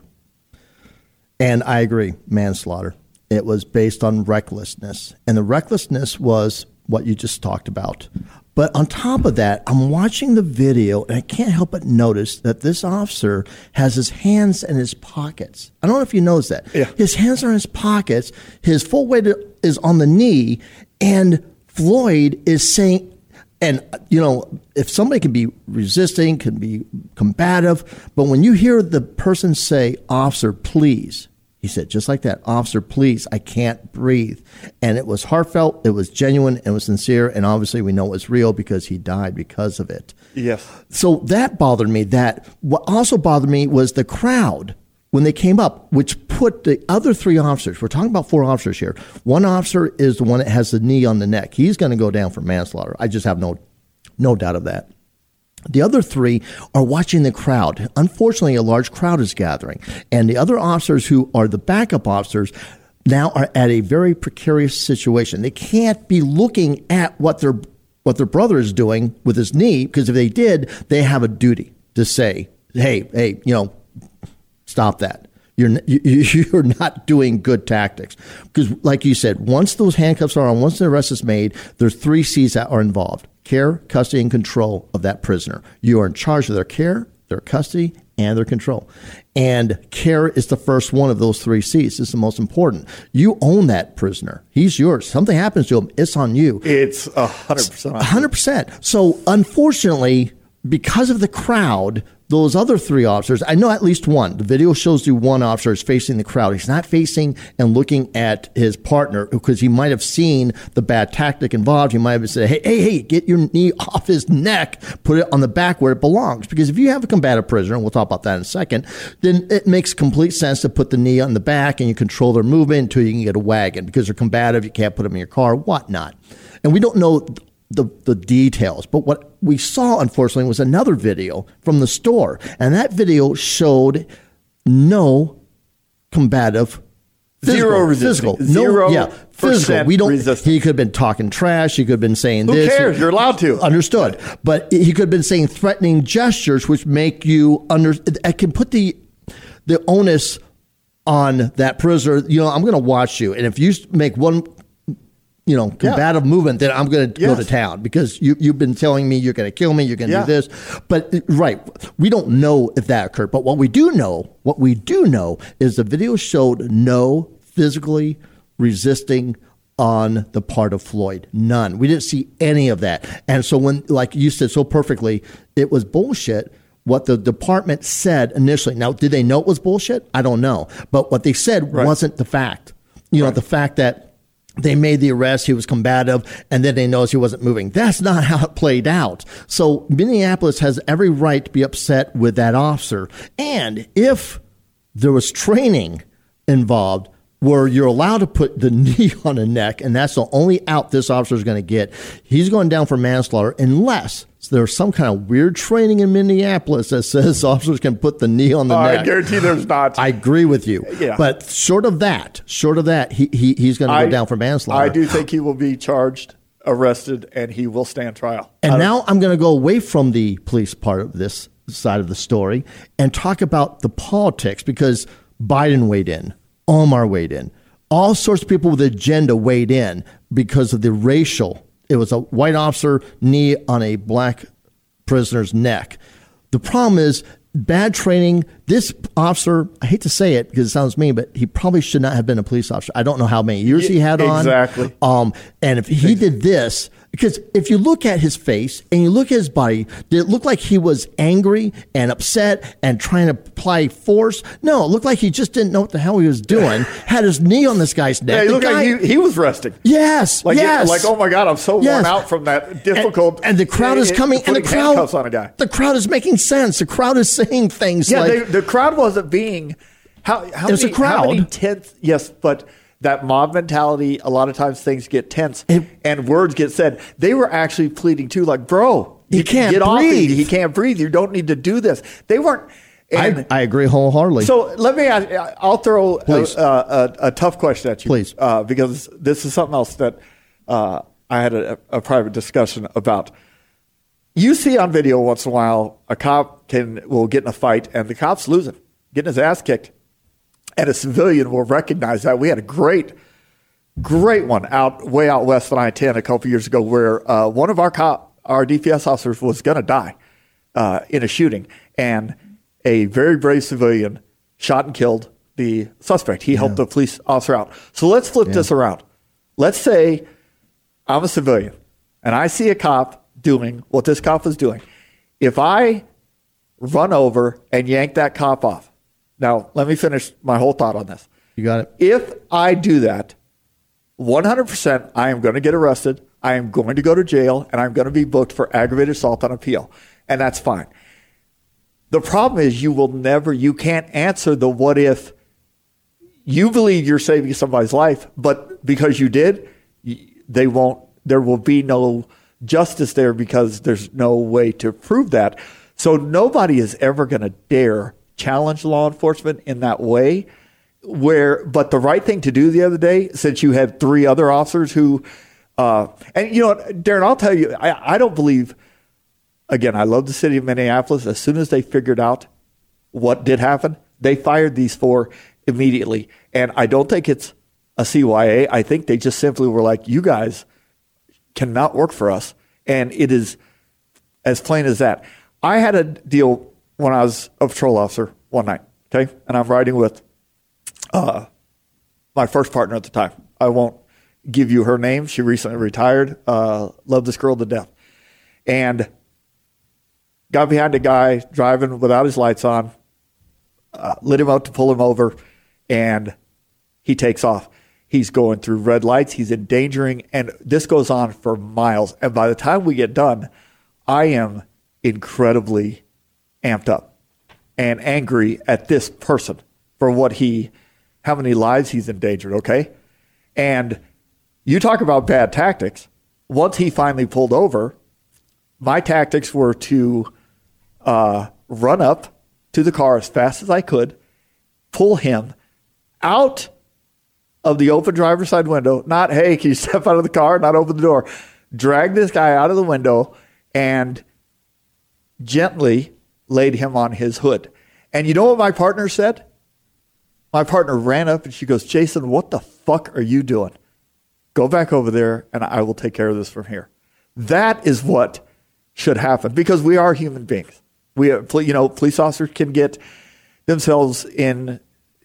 And I agree, manslaughter. It was based on recklessness. And the recklessness was what you just talked about. But on top of that, I'm watching the video, and I can't help but notice that this officer has his hands in his pockets. I don't know if you noticed that. Yeah. His hands are in his pockets. His full weight is on the knee. And Floyd is saying, and, you know, if somebody can be resisting, can be combative, but when you hear the person say, officer, please, he said, just like that, officer, please, I can't breathe. And it was heartfelt, it was genuine, it was sincere, and obviously we know it was real because he died because of it. Yes. So that bothered me. That what also bothered me was the crowd when they came up, which put the other three officers, we're talking about four officers here. One officer is the one that has the knee on the neck. He's going to go down for manslaughter. I just have no no doubt of that. The other three are watching the crowd. Unfortunately, a large crowd is gathering. And the other officers who are the backup officers now are at a very precarious situation. They can't be looking at what their what their brother is doing with his knee, because if they did, they have a duty to say, hey, hey, you know, stop that. You're you, you're not doing good tactics. Because like you said, once those handcuffs are on, once the arrest is made, there's three C's that are involved: care, custody, and control of that prisoner. You are in charge of their care, their custody, and their control. And care is the first one of those three C's. It's the most important. You own that prisoner. He's yours. Something happens to him, it's on you. It's one hundred percent on you. one hundred percent. So unfortunately, because of the crowd, those other three officers, I know at least one. The video shows you one officer is facing the crowd. He's not facing and looking at his partner, because he might have seen the bad tactic involved. He might have said, hey, hey, hey, get your knee off his neck, put it on the back where it belongs. Because if you have a combative prisoner, and we'll talk about that in a second, then it makes complete sense to put the knee on the back and you control their movement until you can get a wagon. Because they're combative, you can't put them in your car, whatnot. And we don't know the the details. But what we saw, unfortunately, was another video from the store. And that video showed no combative physical. Zero resistance. Physical. Zero no, yeah, physical. We don't, resistance. He could have been talking trash. He could have been saying Who this. Who cares? You're allowed to. Understood. But he could have been saying threatening gestures, which make you under. I can put the the onus on that prisoner. You know, I'm going to watch you. And if you make one, you know, combative yeah. movement, then I'm going to yes. go to town, because you, you've been telling me you're going to kill me, you're going to yeah. do this. But, right, we don't know if that occurred. But what we do know, what we do know is the video showed no physically resisting on the part of Floyd. None. We didn't see any of that. And so when, like you said so perfectly, it was bullshit what the department said initially. Now, did they know it was bullshit? I don't know. But what they said right. wasn't the fact. You right. know, the fact that they made the arrest, he was combative, and then they noticed he wasn't moving. That's not how it played out. So Minneapolis has every right to be upset with that officer. And if there was training involved where you're allowed to put the knee on a neck, and that's the only out this officer is going to get, he's going down for manslaughter unless there's some kind of weird training in Minneapolis that says officers can put the knee on the uh, neck. I guarantee there's not. I agree with you. Yeah. But short of that, short of that, he, he he's going to go down for manslaughter. I do think he will be charged, arrested, and he will stand trial. And now I'm going to go away from the police part of this side of the story and talk about the politics, because Biden weighed in. Omar weighed in. All sorts of people with agenda weighed in because of the racial. It was a white officer knee on a black prisoner's neck. The problem is bad training. This officer, I hate to say it because it sounds mean, but he probably should not have been a police officer. I don't know how many years he had on. Exactly. Um, and if he did this, because if you look at his face and you look at his body, did it look like he was angry and upset and trying to apply force? No, it looked like he just didn't know what the hell he was doing. Had his knee on this guy's neck. Yeah, he the looked guy, like he, he was resting. Yes, like, yes. Like, oh my God, I'm so yes. worn out from that difficult. And, and the crowd is coming, and the crowd, on a guy. the crowd is making sense. The crowd is saying things yeah, like. They, the crowd wasn't being. How, how It's many, a crowd. How many tense, yes, but that mob mentality, a lot of times things get tense it, and words get said. They were actually pleading too, like, bro, he you can't get breathe. off. He can't breathe. You don't need to do this. They weren't. I, I agree wholeheartedly. So let me ask, I'll throw a, a, a tough question at you. Please. Uh, because this is something else that uh, I had a, a private discussion about. You see on video once in a while, a cop can will get in a fight and the cop's losing, getting his ass kicked. And a civilian will recognize that. We had a great, great one out way out west on I ten a couple years ago where uh, one of our cop, our D P S officers was going to die uh, in a shooting. And a very brave civilian shot and killed the suspect. He yeah. helped the police officer out. So let's flip yeah. this around. Let's say I'm a civilian and I see a cop doing what this cop was doing. If I run over and yank that cop off, now, let me finish my whole thought on this. You got it. If I do that, one hundred percent I am going to get arrested, I am going to go to jail, and I'm going to be booked for aggravated assault on appeal. And that's fine. The problem is you will never, you can't answer the what if. You believe you're saving somebody's life, but because you did, they won't, there will be no justice there because there's no way to prove that. So nobody is ever going to dare challenge law enforcement in that way. Where, but the right thing to do the other day, since you had three other officers who, uh, and you know what, Darren, I'll tell you, I, I don't believe, again, I love the city of Minneapolis. As soon as they figured out what did happen, they fired these four immediately. And I don't think it's a C Y A. I think they just simply were like, you guys cannot work for us. And it is as plain as that. I had a deal when I was a patrol officer one night, okay? And I'm riding with Uh, my first partner at the time. I won't give you her name. She recently retired. Uh, love this girl to death. And got behind a guy driving without his lights on, uh, lit him out to pull him over, and he takes off. He's going through red lights. He's endangering, and this goes on for miles. And by the time we get done, I am incredibly amped up and angry at this person for what he how many lives he's endangered, okay? And you talk about bad tactics. Once he finally pulled over, my tactics were to uh, run up to the car as fast as I could, pull him out of the open driver's side window, not, hey, can you step out of the car, not open the door, drag this guy out of the window and gently laid him on his hood. And you know what my partner said? My partner ran up and she goes, Jason, what the fuck are you doing? Go back over there and I will take care of this from here. That is what should happen because we are human beings. We, are, you know, police officers can get themselves in.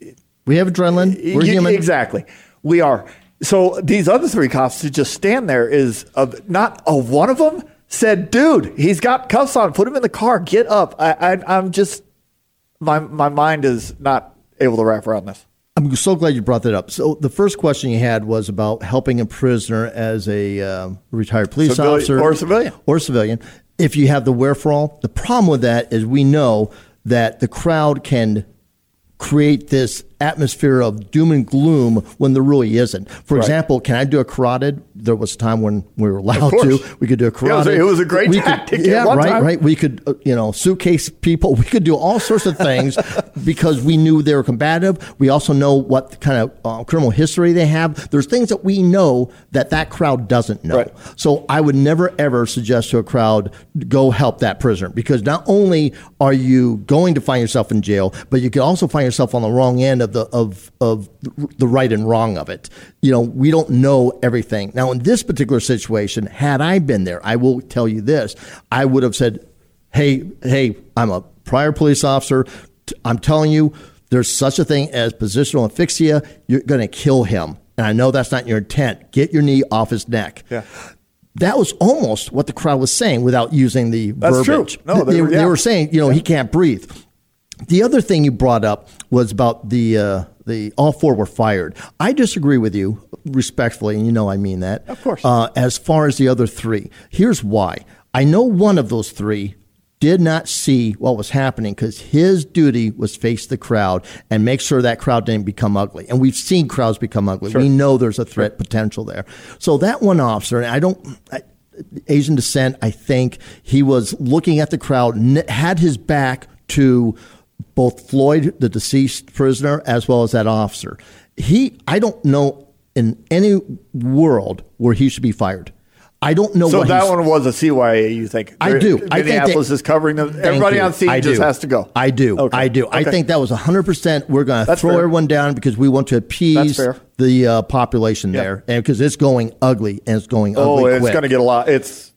We have adrenaline. We're you, human. Exactly. We are. So these other three cops to just stand there is uh, not a one of them said, dude, he's got cuffs on. Put him in the car. Get up. I, I, I'm just, my my mind is not able to wrap around this. I'm so glad you brought that up. So the first question you had was about helping a prisoner as a um, retired police civilian, officer. Or civilian. Or civilian. If you have the wherewithal. The problem with that is we know that the crowd can create this atmosphere of doom and gloom when there really isn't. For right. example, can I do a carotid? There was a time when we were allowed to. We could do a carotid. It was a, it was a great we tactic. Could, yeah, one right, time. right. We could, uh, you know, suitcase people. We could do all sorts of things because we knew they were combative. We also know what kind of uh, criminal history they have. There's things that we know that that crowd doesn't know. Right. So I would never, ever suggest to a crowd, go help that prisoner because not only are you going to find yourself in jail, but you could also find yourself on the wrong end of the of of the right and wrong of it. You know, we don't know everything. Now, in this particular situation, had I been there, I will tell you this, I would have said, hey, hey, I'm a prior police officer. I'm telling you, there's such a thing as positional asphyxia. You're going to kill him. And I know that's not your intent. Get your knee off his neck. Yeah. That was almost what the crowd was saying without using the that's verbiage. True. No, they, they, they, yeah. they were saying, you know, yeah. he can't breathe. The other thing you brought up was about the uh, the all four were fired. I disagree with you respectfully, and you know I mean that. Of course. Uh, as far as the other three, here's why. I know one of those three did not see what was happening because his duty was face the crowd and make sure that crowd didn't become ugly. And we've seen crowds become ugly. Sure. We know there's a threat sure. potential there. So that one officer, and I don't. I, Asian descent, I think he was looking at the crowd, had his back to both Floyd, the deceased prisoner, as well as that officer. He, I don't know in any world where he should be fired. I don't know. So what that he's, one was a C Y A, you think? I do. Minneapolis I think that, is covering them. Everybody you. on scene I just do. has to go. I do. Okay. I do. Okay. I think that was one hundred percent. We're going to throw fair. everyone down because we want to appease the uh, population yeah. there, and because it's going ugly and it's going oh, ugly. Oh, it's going to get a lot. It's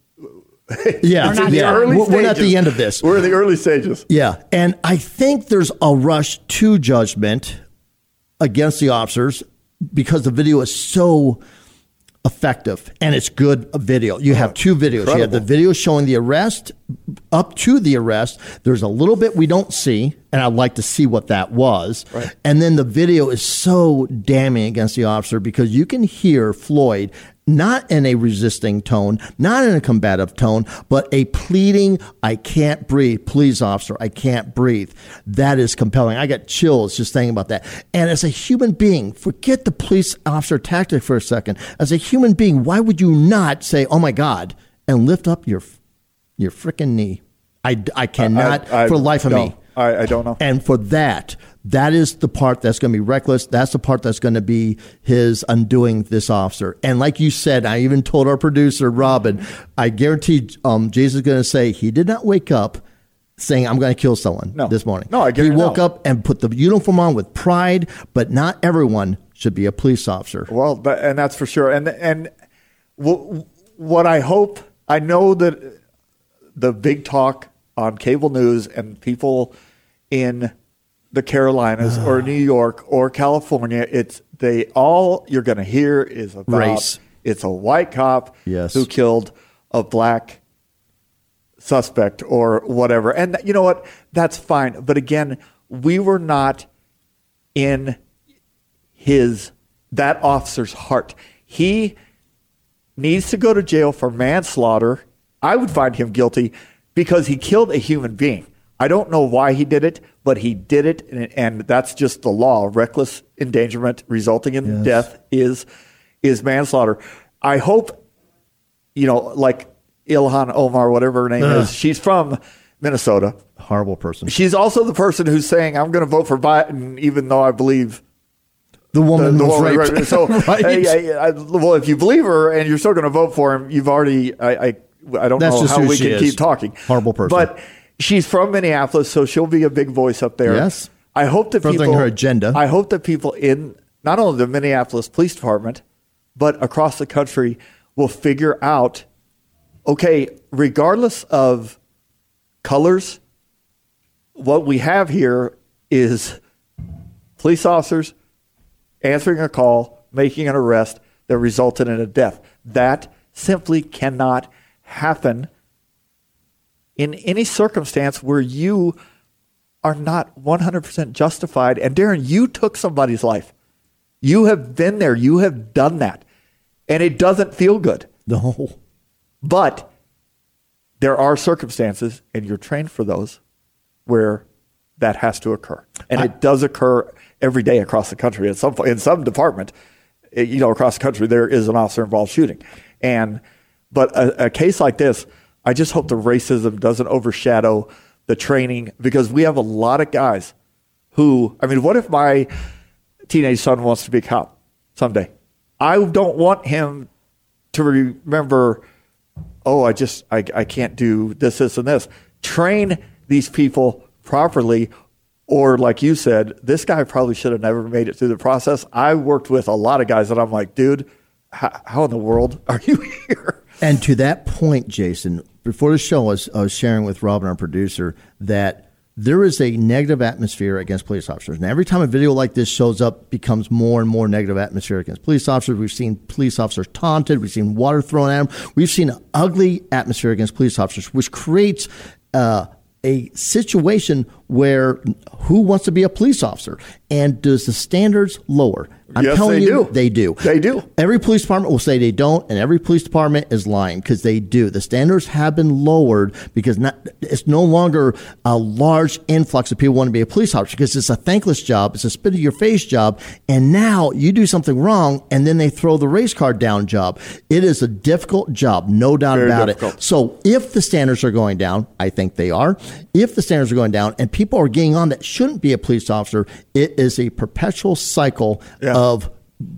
yeah. We're not, yeah. The early we're, stages. we're not at the end of this. We're in the early stages. Yeah, and I think there's a rush to judgment against the officers because the video is so effective and it's good video. You have two videos. Incredible. You have the video showing the arrest up to the arrest. There's a little bit we don't see, and I'd like to see what that was. Right. And then the video is so damning against the officer because you can hear Floyd not in a resisting tone, not in a combative tone, but a pleading, I can't breathe. Please, officer, I can't breathe. That is compelling. I got chills just thinking about that. And as a human being, forget the police officer tactic for a second. As a human being, why would you not say, oh my God, and lift up your your freaking knee. I, I cannot I, I, for the life of no, me. I, I don't know. And for that, that is the part that's going to be reckless. That's the part that's going to be his undoing this officer. And like you said, I even told our producer, Robin, I guarantee um, Jason's going to say he did not wake up saying, I'm going to kill someone no. this morning. No, I He woke no. up and put the uniform on with pride, but not everyone should be a police officer. Well, but, and that's for sure. And, and w- what I hope, I know that the big talk on cable news and people in the Carolinas or New York or California, it's they all you're going to hear is about race. It's a white cop yes. who killed a black suspect or whatever. And you know what? That's fine. But again, we were not in his that officer's heart. He needs to go to jail for manslaughter. I would find him guilty because he killed a human being. I don't know why he did it, but he did it, and, and that's just the law. Reckless endangerment resulting in yes. death is is manslaughter. I hope, you know, like Ilhan Omar, whatever her name Ugh. is, she's from Minnesota. Horrible person. She's also the person who's saying, I'm going to vote for Biden, even though I believe the woman the, the was woman, raped. Right. So, right? I, I, I, well, if you believe her and you're still going to vote for him, you've already, I, I, I don't That's know just how who we she can is. keep talking. Horrible person. But she's from Minneapolis, so she'll be a big voice up there. Yes. I hope that Furthering people, her agenda. I hope that people in not only the Minneapolis Police Department, but across the country will figure out, okay, regardless of colors, what we have here is police officers answering a call, making an arrest that resulted in a death. That simply cannot happen in any circumstance where you are not one hundred percent justified. And Darren, you took somebody's life. You have been there. You have done that. And it doesn't feel good. No. But there are circumstances, and you're trained for those, where that has to occur. And I, it does occur every day across the country. At some, in some department, you know, across the country, there is an officer-involved shooting. And But a, a case like this, I just hope the racism doesn't overshadow the training, because we have a lot of guys who, I mean, what if my teenage son wants to be a cop someday? I don't want him to remember, oh, I just, I, I can't do this, this, and this. Train these people properly, or like you said, this guy probably should have never made it through the process. I worked with a lot of guys that I'm like, dude, how, how in the world are you here? And to that point, Jason, before the show, I was, I was sharing with Robin, our producer, that there is a negative atmosphere against police officers. And every time a video like this shows up, becomes more and more negative atmosphere against police officers. We've seen police officers taunted. We've seen water thrown at them. We've seen an ugly atmosphere against police officers, which creates uh, a situation where who wants to be a police officer? And does the standards lower? I'm yes, telling they you, do. they do. They do. Every police department will say they don't, and every police department is lying, because they do. The standards have been lowered because not, it's no longer a large influx of people wanting to be a police officer, because it's a thankless job. It's a spit in your face job. And now you do something wrong, and then they throw the race car down job. It is a difficult job, no doubt Very about difficult. it. So if the standards are going down, I think they are. If the standards are going down and people are getting on that shouldn't be a police officer, it is a perpetual cycle Yeah. of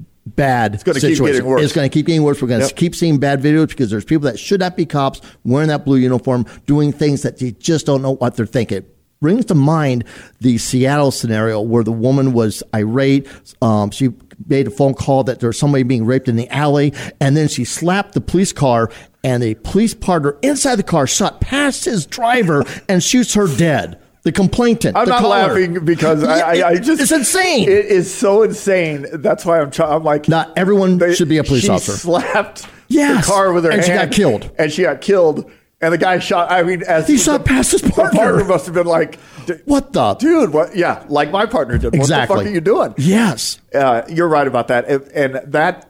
bad It's gonna keep situation. getting worse. It's going to keep getting worse. We're going to Yep. keep seeing bad videos, because there's people that should not be cops wearing that blue uniform, doing things that you just don't know what they're thinking. Brings to mind the Seattle scenario where the woman was irate. Um, she made a phone call that there was somebody being raped in the alley, and then she slapped the police car, and a police partner inside the car shot past his driver and shoots her dead. The complainant. I'm the not caller. laughing because I, I, I just it's insane. It is so insane. That's why I'm trying. I'm like, not everyone they, should be a police she officer. Slapped Yes. the car with her And hand, she got killed. and she got killed. And the guy shot. I mean, as He the, shot past his the partner. partner must have been like, What the dude? What? Yeah, like my partner did. Exactly. What the fuck are you doing? Yes. Uh, you're right about that. And, and that,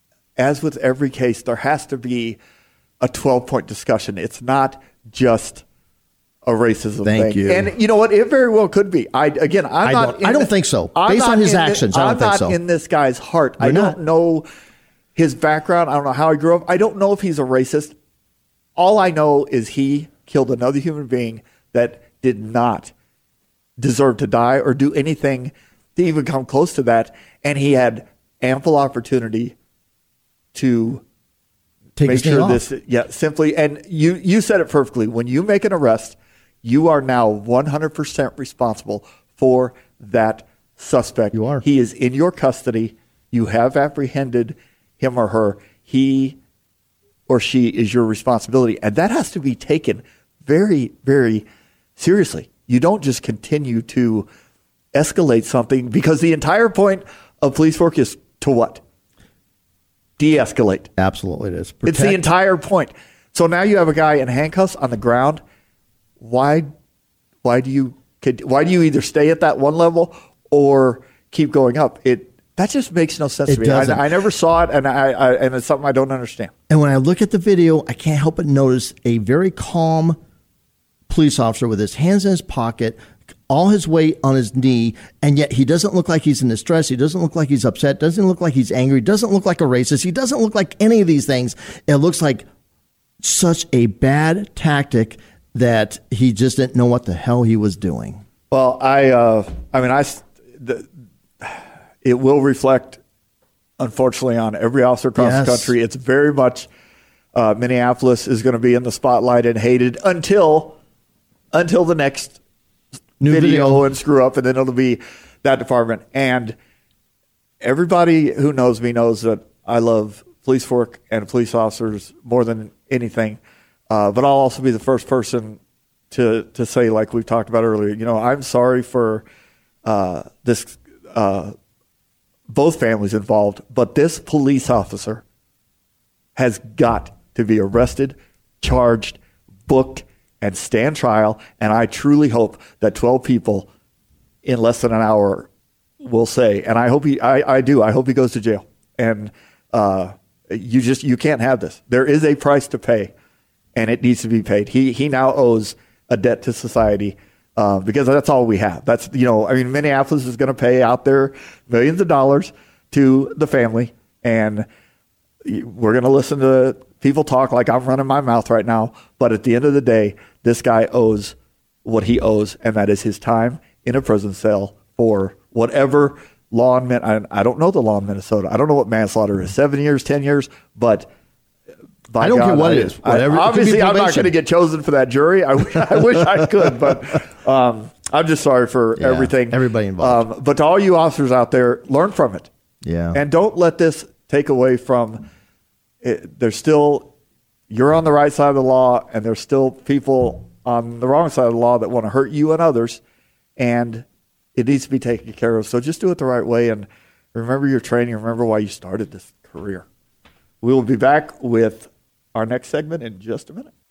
as with every case, there has to be a twelve point discussion. It's not just a racism Thank thing. you. And you know what? It very well could be. I again, I'm I not. don't- in I don't the- think so. I'm Based not on his in the- actions, I don't I'm think not so. in this guy's heart. I We're don't not. know his background. I don't know how he grew up. I don't know if he's a racist. all I know is he killed another human being that did not deserve to die or do anything to even come close to that. And he had ample opportunity to Take make his day sure off. this, yeah, simply. And you, you said it perfectly. When you make an arrest, you are now one hundred percent responsible for that suspect. You are. He is in your custody. You have apprehended him or her. He or she is your responsibility. And that has to be taken very, very seriously. You don't just continue to escalate something, because the entire point of police work is to what? De-escalate. Absolutely it is. It's the entire point. So now you have a guy in handcuffs on the ground. Why why do you why do you either stay at that one level or keep going up? It that just makes no sense It to me. doesn't. I, I never saw it, and I, I and it's something I don't understand. And when I look at the video, I can't help but notice a very calm police officer with his hands in his pocket, all his weight on his knee, and yet he doesn't look like he's in distress. He doesn't look like he's upset. Doesn't look like he's angry. Doesn't look like a racist. He doesn't look like any of these things. It looks like such a bad tactic that he just didn't know what the hell he was doing. Well, I, uh, I mean, I, the, it will reflect, unfortunately, on every officer across Yes. the country. It's very much uh, Minneapolis is going to be in the spotlight and hated until, until the next New video, video. and screw up, and then it'll be that department. And everybody who knows me knows that I love police work and police officers more than anything. Uh, but I'll also be the first person to to say, like we've talked about earlier, you know, I'm sorry for uh, this, uh, both families involved, but this police officer has got to be arrested, charged, booked, and stand trial. And I truly hope that twelve people in less than an hour will say, and I hope he, I, I do, I hope he goes to jail. And uh, you just, you can't have this. There is a price to pay, and it needs to be paid. He he now owes a debt to society uh, because that's all we have. That's, you know, I mean, Minneapolis is going to pay out their millions of dollars to the family, and we're going to listen to people talk like I'm running my mouth right now. But at the end of the day, this guy owes what he owes, and that is his time in a prison cell for whatever law in Min- I, I don't know the law in Minnesota. I don't know what manslaughter is, seven years, ten years, but by I don't God, care what I, it is. I- Whatever, it could be obviously, I'm not probation. going to get chosen for that jury. I, wish- I wish I could, but um, I'm just sorry for Yeah, everything. everybody involved. Um, but to all you officers out there, learn from it. Yeah. And don't let this take away from it. There's still, you're on the right side of the law, and there's still people on the wrong side of the law that want to hurt you and others, and it needs to be taken care of. So just do it the right way, and remember your training. Remember why you started this career. We will be back with our next segment in just a minute.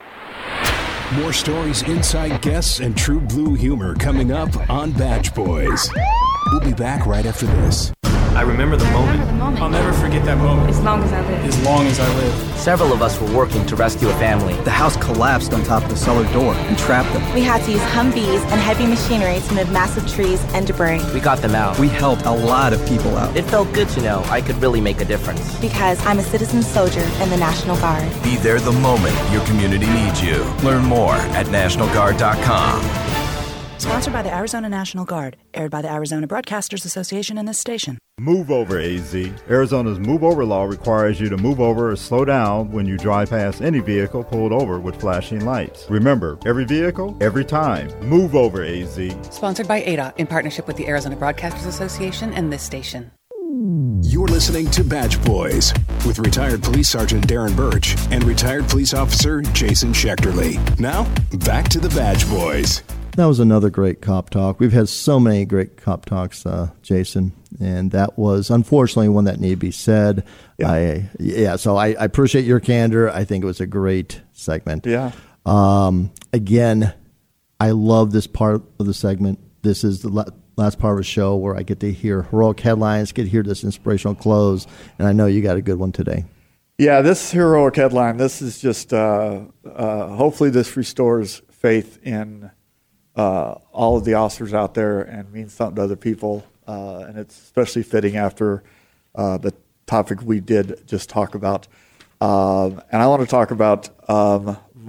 More stories, inside guests, and true blue humor coming up on Badge Boys. We'll be back right after this. I remember the moment. the moment. I'll never forget that moment. As long as I live. As long as I live. Several of us were working to rescue a family. The house collapsed on top of the cellar door and trapped them. We had to use Humvees and heavy machinery to move massive trees and debris. We got them out. We helped a lot of people out. It felt good to know I could really make a difference. Because I'm a citizen soldier in the National Guard. Be there the moment your community needs you. Learn more at national guard dot com. Sponsored by the Arizona National Guard. Aired by the Arizona Broadcasters Association and this station. Move over, A Z. Arizona's move over law requires you to move over or slow down when you drive past any vehicle pulled over with flashing lights. Remember, every vehicle, every time. Move over, A Z. Sponsored by A D A in partnership with the Arizona Broadcasters Association and this station. You're listening to Badge Boys with retired Police Sergeant Darren Birch and retired Police Officer Jason Schechterly. Now, back to the Badge Boys. That was another great cop talk. We've had so many great cop talks, uh, Jason, and that was unfortunately one that needed to be said. Yeah, I, yeah so I, I appreciate your candor. I think it was a great segment. Yeah. Um, again, I love this part of the segment. This is the la- last part of the show where I get to hear heroic headlines, get to hear this inspirational close, and I know you got a good one today. Yeah, this heroic headline, this is just, uh, uh, hopefully this restores faith in uh, all of the officers out there and means something to other people. Uh, and it's especially fitting after uh, the topic we did just talk about. Um, and I want to talk about um,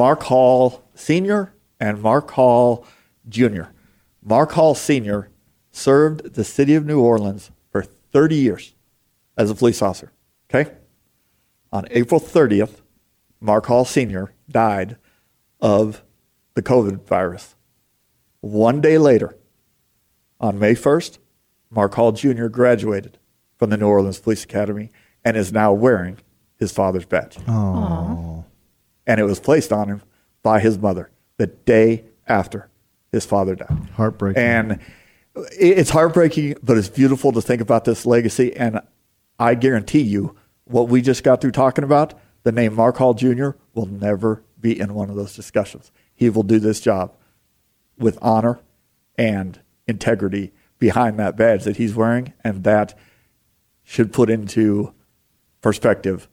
Mark Hall Senior and Mark Hall Junior Mark Hall Senior served the city of New Orleans for thirty years as a police officer. Okay? On April thirtieth, Mark Hall Senior died of the COVID virus. One day later, on May first, Mark Hall Junior graduated from the New Orleans Police Academy and is now wearing his father's badge. Oh. And it was placed on him by his mother the day after his father died. Heartbreaking. And it's heartbreaking, but it's beautiful to think about this legacy. And I guarantee you, what we just got through talking about, the name Mark Hall Junior will never be in one of those discussions. He will do this job with honor and integrity behind that badge that he's wearing, and that should put into perspective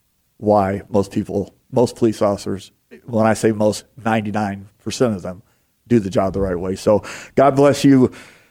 why most people, most police officers, when I say most, ninety-nine percent of them do the job the right way. So God bless you,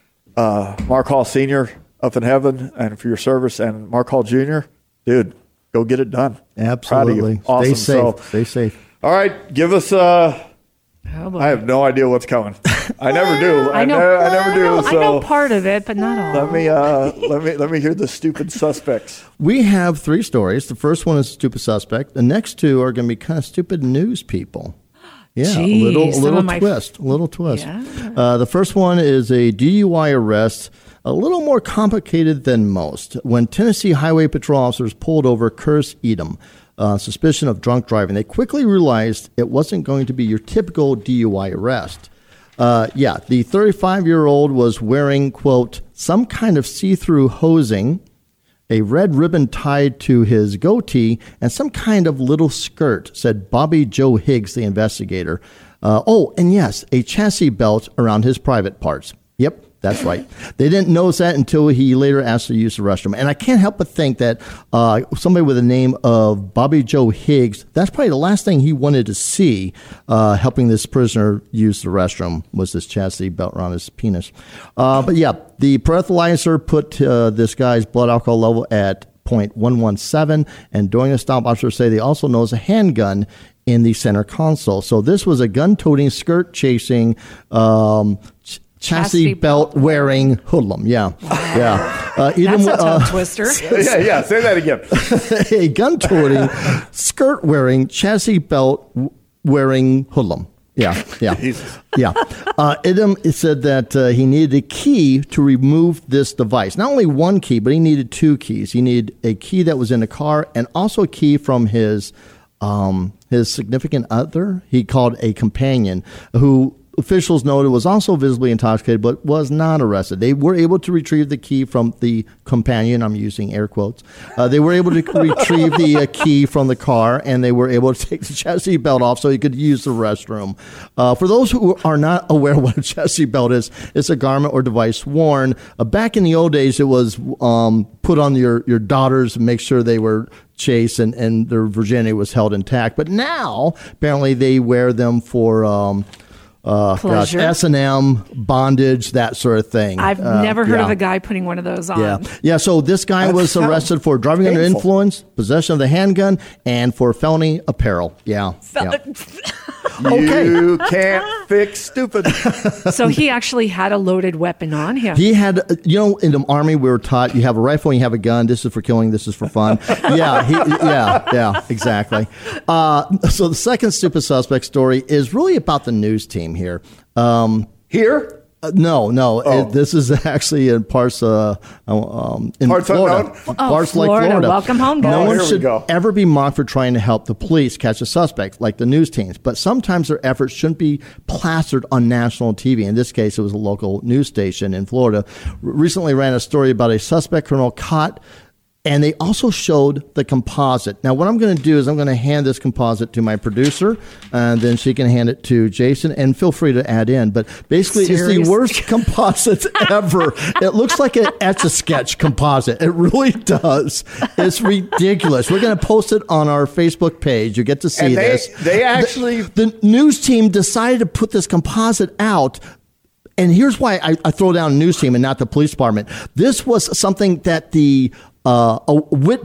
uh, Mark Hall Senior up in heaven, and for your service, and Mark Hall Junior, dude, go get it done. Absolutely. Proud of you. Awesome. Stay safe. So, Stay safe. all right, give us uh Oh, I have no idea what's coming. I never do. I, I know. never, I never do. I know, so I know part of it, but not all. let me uh, let me let me hear the stupid suspects. We have three stories. The first one is stupid suspect. The next two are going to be kind of stupid news people. Yeah, Jeez, a little, a some little of my- twist. A little twist. Yeah. Uh, the first one is a D U I arrest. A little more complicated than most. When Tennessee Highway Patrol officers pulled over Curtis Edom, uh, suspicion of drunk driving, they quickly realized it wasn't going to be your typical D U I arrest. Uh, yeah, the thirty-five-year-old was wearing, quote, some kind of see-through hosing, a red ribbon tied to his goatee, and some kind of little skirt, said Bobby Joe Higgs, the investigator. Uh, oh, and yes, a chassis belt around his private parts. Yep. That's right. They didn't notice that until he later asked to use the restroom. And I can't help but think that uh, somebody with the name of Bobby Joe Higgs, that's probably the last thing he wanted to see uh, helping this prisoner use the restroom was this chastity belt around his penis. Uh, but yeah, the breathalyzer put uh, this guy's blood alcohol level at zero point one one seven. And during the stop, officers say they also noticed a handgun in the center console. So this was a gun-toting, skirt-chasing, um, ch- Chastity belt wearing hoodlum, yeah, yeah. Uh, That's a tongue uh, twister. yeah, yeah. Say that again. A gun-toting, skirt-wearing, chassis belt wearing hoodlum. Yeah, yeah, Jesus. yeah. Uh, Edom said that uh, he needed a key to remove this device. Not only one key, but he needed two keys. He needed a key that was in the car and also a key from his um, his significant other. He called a companion who officials noted was also visibly intoxicated but was not arrested. They were able to retrieve the key from the companion. I'm using air quotes. Uh, they were able to retrieve the uh, key from the car, and they were able to take the chastity belt off so he could use the restroom. Uh, for those who are not aware what a chastity belt is, it's a garment or device worn. Uh, back in the old days, it was um, put on your, your daughters to make sure they were chaste and, and their virginity was held intact. But now, apparently, they wear them for... Um, Uh, gosh, S and M, bondage, that sort of thing. I've uh, never heard yeah. of a guy putting one of those on. Yeah, yeah. So this guy That was arrested for driving painful. under influence, possession of the handgun, and for felony apparel. Yeah. yeah. Okay. You can't fix stupid. So he actually had a loaded weapon on him. He had, you know, in the Army we were taught you have a rifle and you have a gun. This is for killing. This is for fun. yeah, he, yeah, yeah, exactly. Uh, so the second stupid suspect story is really about the news team here. Um, Here? Uh, no, no. Oh. It, this is actually in parts, uh, um, in Parts Florida. unknown? Oh, parts like Florida. Florida. Welcome home, No guys. one Here we should go. ever be mocked for trying to help the police catch a suspect, like the news teams. But sometimes their efforts shouldn't be plastered on national T V. In this case, it was a local news station in Florida. R- recently ran a story about a suspect criminal caught. And they also showed the composite. Now, what I'm going to do is I'm going to hand this composite to my producer, and then she can hand it to Jason, and feel free to add in. But basically, Seriously? it's the worst composite ever. It looks like an Etch-a-Sketch composite. It really does. It's ridiculous. We're going to post it on our Facebook page. You get to see And they, this. they actually... The, the news team decided to put this composite out. And here's why I, I throw down a news team and not the police department. This was something that the uh, a witness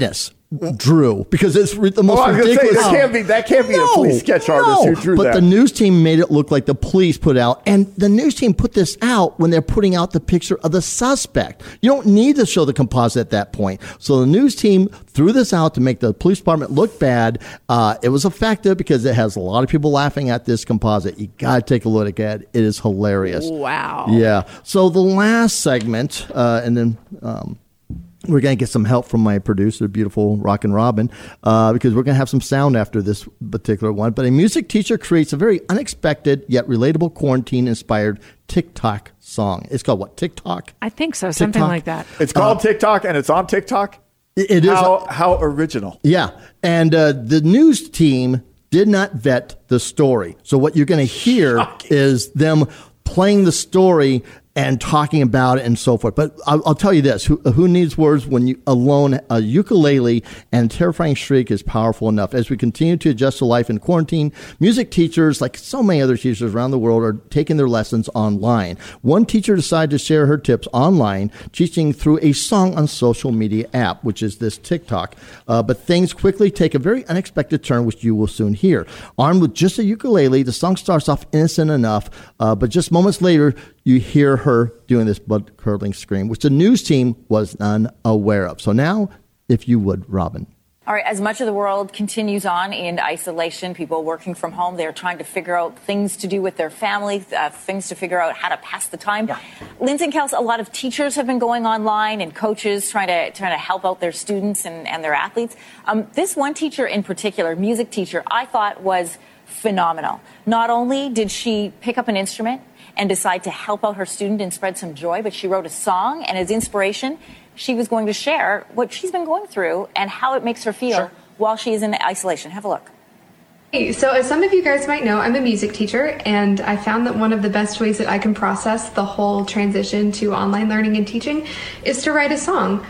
drew, because it's re- the most oh, I was gonna ridiculous. Say, that can't be that can't be no, a police sketch artist no. who drew but that. But the news team made it look like the police put out, and the news team put this out when they're putting out the picture of the suspect. You don't need to show the composite at that point. So the news team threw this out to make the police department look bad. Uh, it was effective because it has a lot of people laughing at this composite. You got to take a look at it. It is hilarious. Wow. Yeah. So the last segment, uh, and then. Um, We're going to get some help from my producer, beautiful Rockin' Robin, uh, because we're going to have some sound after this particular one. But a music teacher creates a very unexpected yet relatable quarantine-inspired TikTok song. It's called what? TikTok? I think so. Something TikTok? like that. It's called Uh, TikTok, and it's on TikTok? It, it is. How, how original. Yeah. And uh, the news team did not vet the story. So what you're going to hear Shocking. is them playing the story and talking about it and so forth. But I'll, I'll tell you this, who, who needs words when you alone, a ukulele and terrifying shriek is powerful enough. As we continue to adjust to life in quarantine, music teachers, like so many other teachers around the world, are taking their lessons online. One teacher decided to share her tips online, teaching through a song on social media app, which is this TikTok. Uh, but things quickly take a very unexpected turn, which you will soon hear. Armed with just a ukulele, the song starts off innocent enough, uh, but just moments later, you hear her doing this blood-curdling scream, which the news team was unaware of. So now, if you would, Robin. All right, as much of the world continues on in isolation, people working from home, they're trying to figure out things to do with their family, uh, things to figure out how to pass the time. Yeah. Lindsay and Kels, a lot of teachers have been going online and coaches trying to trying to help out their students and, and their athletes. Um, this one teacher in particular, music teacher, I thought was phenomenal. Not only did she pick up an instrument and decide to help out her student and spread some joy, but she wrote a song, and as inspiration, she was going to share what she's been going through and how it makes her feel sure. while she is in isolation. Have a look. Hey, so as some of you guys might know, I'm a music teacher, and I found that one of the best ways that I can process the whole transition to online learning and teaching is to write a song.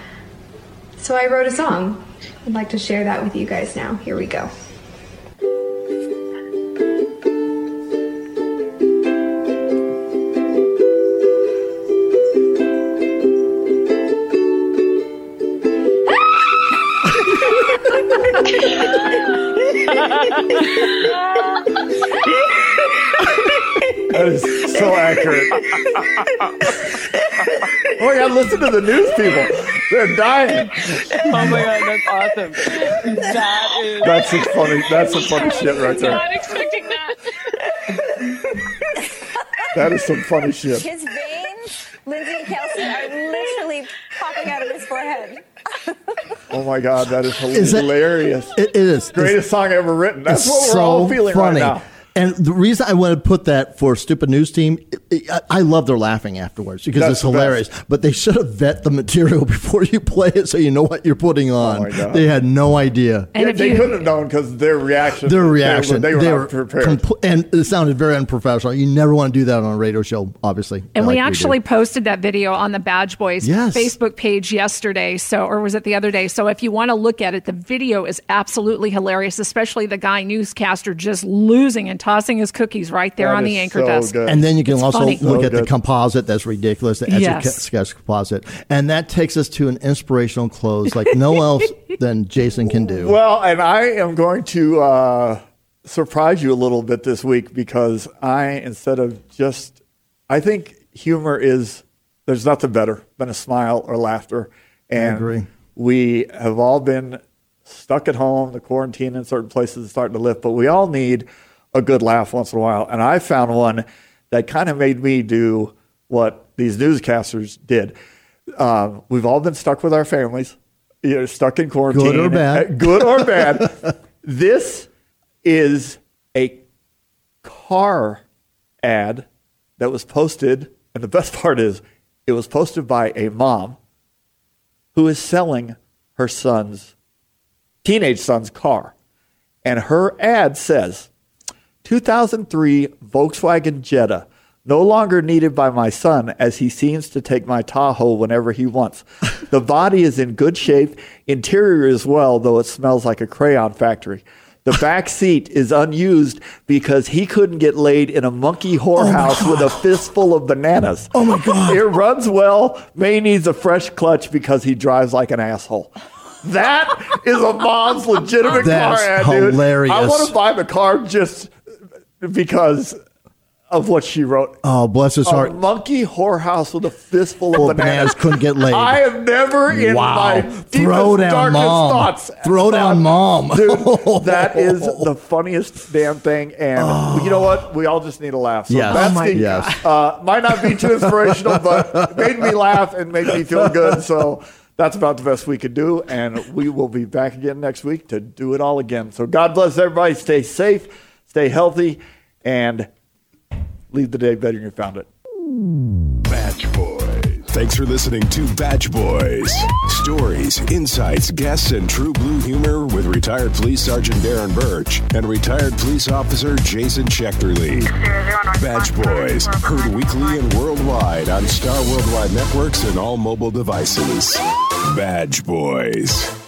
So I wrote a song. I'd like to share that with you guys now. Here we go. That is so accurate. Oh my God, listen to the news people. They're dying. Oh my God, that's awesome. That is... That's some funny, that's some funny shit right there. I was not expecting that. That is some funny shit. His veins, Lindsay and Kelsey, are literally popping out of his forehead. Oh my God, that is Is that- hilarious. It is. Greatest song ever written. That's It's what we're so all feeling funny. right now. And the reason I want to put that for Stupid News Team, I, I love their laughing afterwards because That's it's the hilarious. best. But they should have vet the material before you play it so you know what you're putting on. Oh my God. They had no idea. And Yeah, if they you- couldn't have known because their reaction. Their reaction, They were, they were not prepared. compl- and it sounded very unprofessional. You never want to do that on a radio show, obviously. And like we actually do. posted that video on the Badge Boys Yes. Facebook page yesterday, so or was it the other day? So if you want to look at it, the video is absolutely hilarious, especially the guy newscaster just losing and tossing his cookies right there That on is the anchor so desk. good. And then you can It's also funny. look So at the good. composite. That's ridiculous. The Etch a Yes. Sketch composite. And that takes us to an inspirational close like no else than Jason can do. Well, and I am going to uh, surprise you a little bit this week because I, instead of just, I think humor is, there's nothing better than a smile or laughter. And agree. we have all been stuck at home, the quarantine in certain places is starting to lift, but we all need a good laugh once in a while. And I found one that kind of made me do what these newscasters did. Um, we've all been stuck with our families, you know, stuck in quarantine. Good or bad. Good or bad. This is a car ad that was posted, and the best part is it was posted by a mom who is selling her son's, teenage son's car. And her ad says, two thousand three Volkswagen Jetta, no longer needed by my son as he seems to take my Tahoe whenever he wants. The body is in good shape, interior as well, though it smells like a crayon factory. The back seat is unused because he couldn't get laid in a monkey whorehouse Oh with a fistful of bananas. Oh my God. It runs well, may needs a fresh clutch because he drives like an asshole. That is a mom's legitimate That's car ad, dude. hilarious. I want to buy the car just because of what she wrote. Oh, bless his a heart. Monkey whorehouse with a fistful Full of of bananas couldn't get laid. I have never in Wow. my Throw deepest, down darkest mom. thoughts. Throw down thought, mom. Dude, that is the funniest damn thing. And Oh. you know what? We all just need a laugh. So Yes. that's Oh my the, yes. uh, might not be too inspirational, but it made me laugh and made me feel good. So that's about the best we could do. And we will be back again next week to do it all again. So God bless everybody. Stay safe, stay healthy, and leave the day better than you found it. Badge Boys. Thanks for listening to Badge Boys. Stories, insights, guests, and true blue humor with retired Police Sergeant Darren Birch and retired police officer Jason Schechterly. Badge Boys, heard weekly and worldwide on Star Worldwide Networks and all mobile devices. Badge Boys.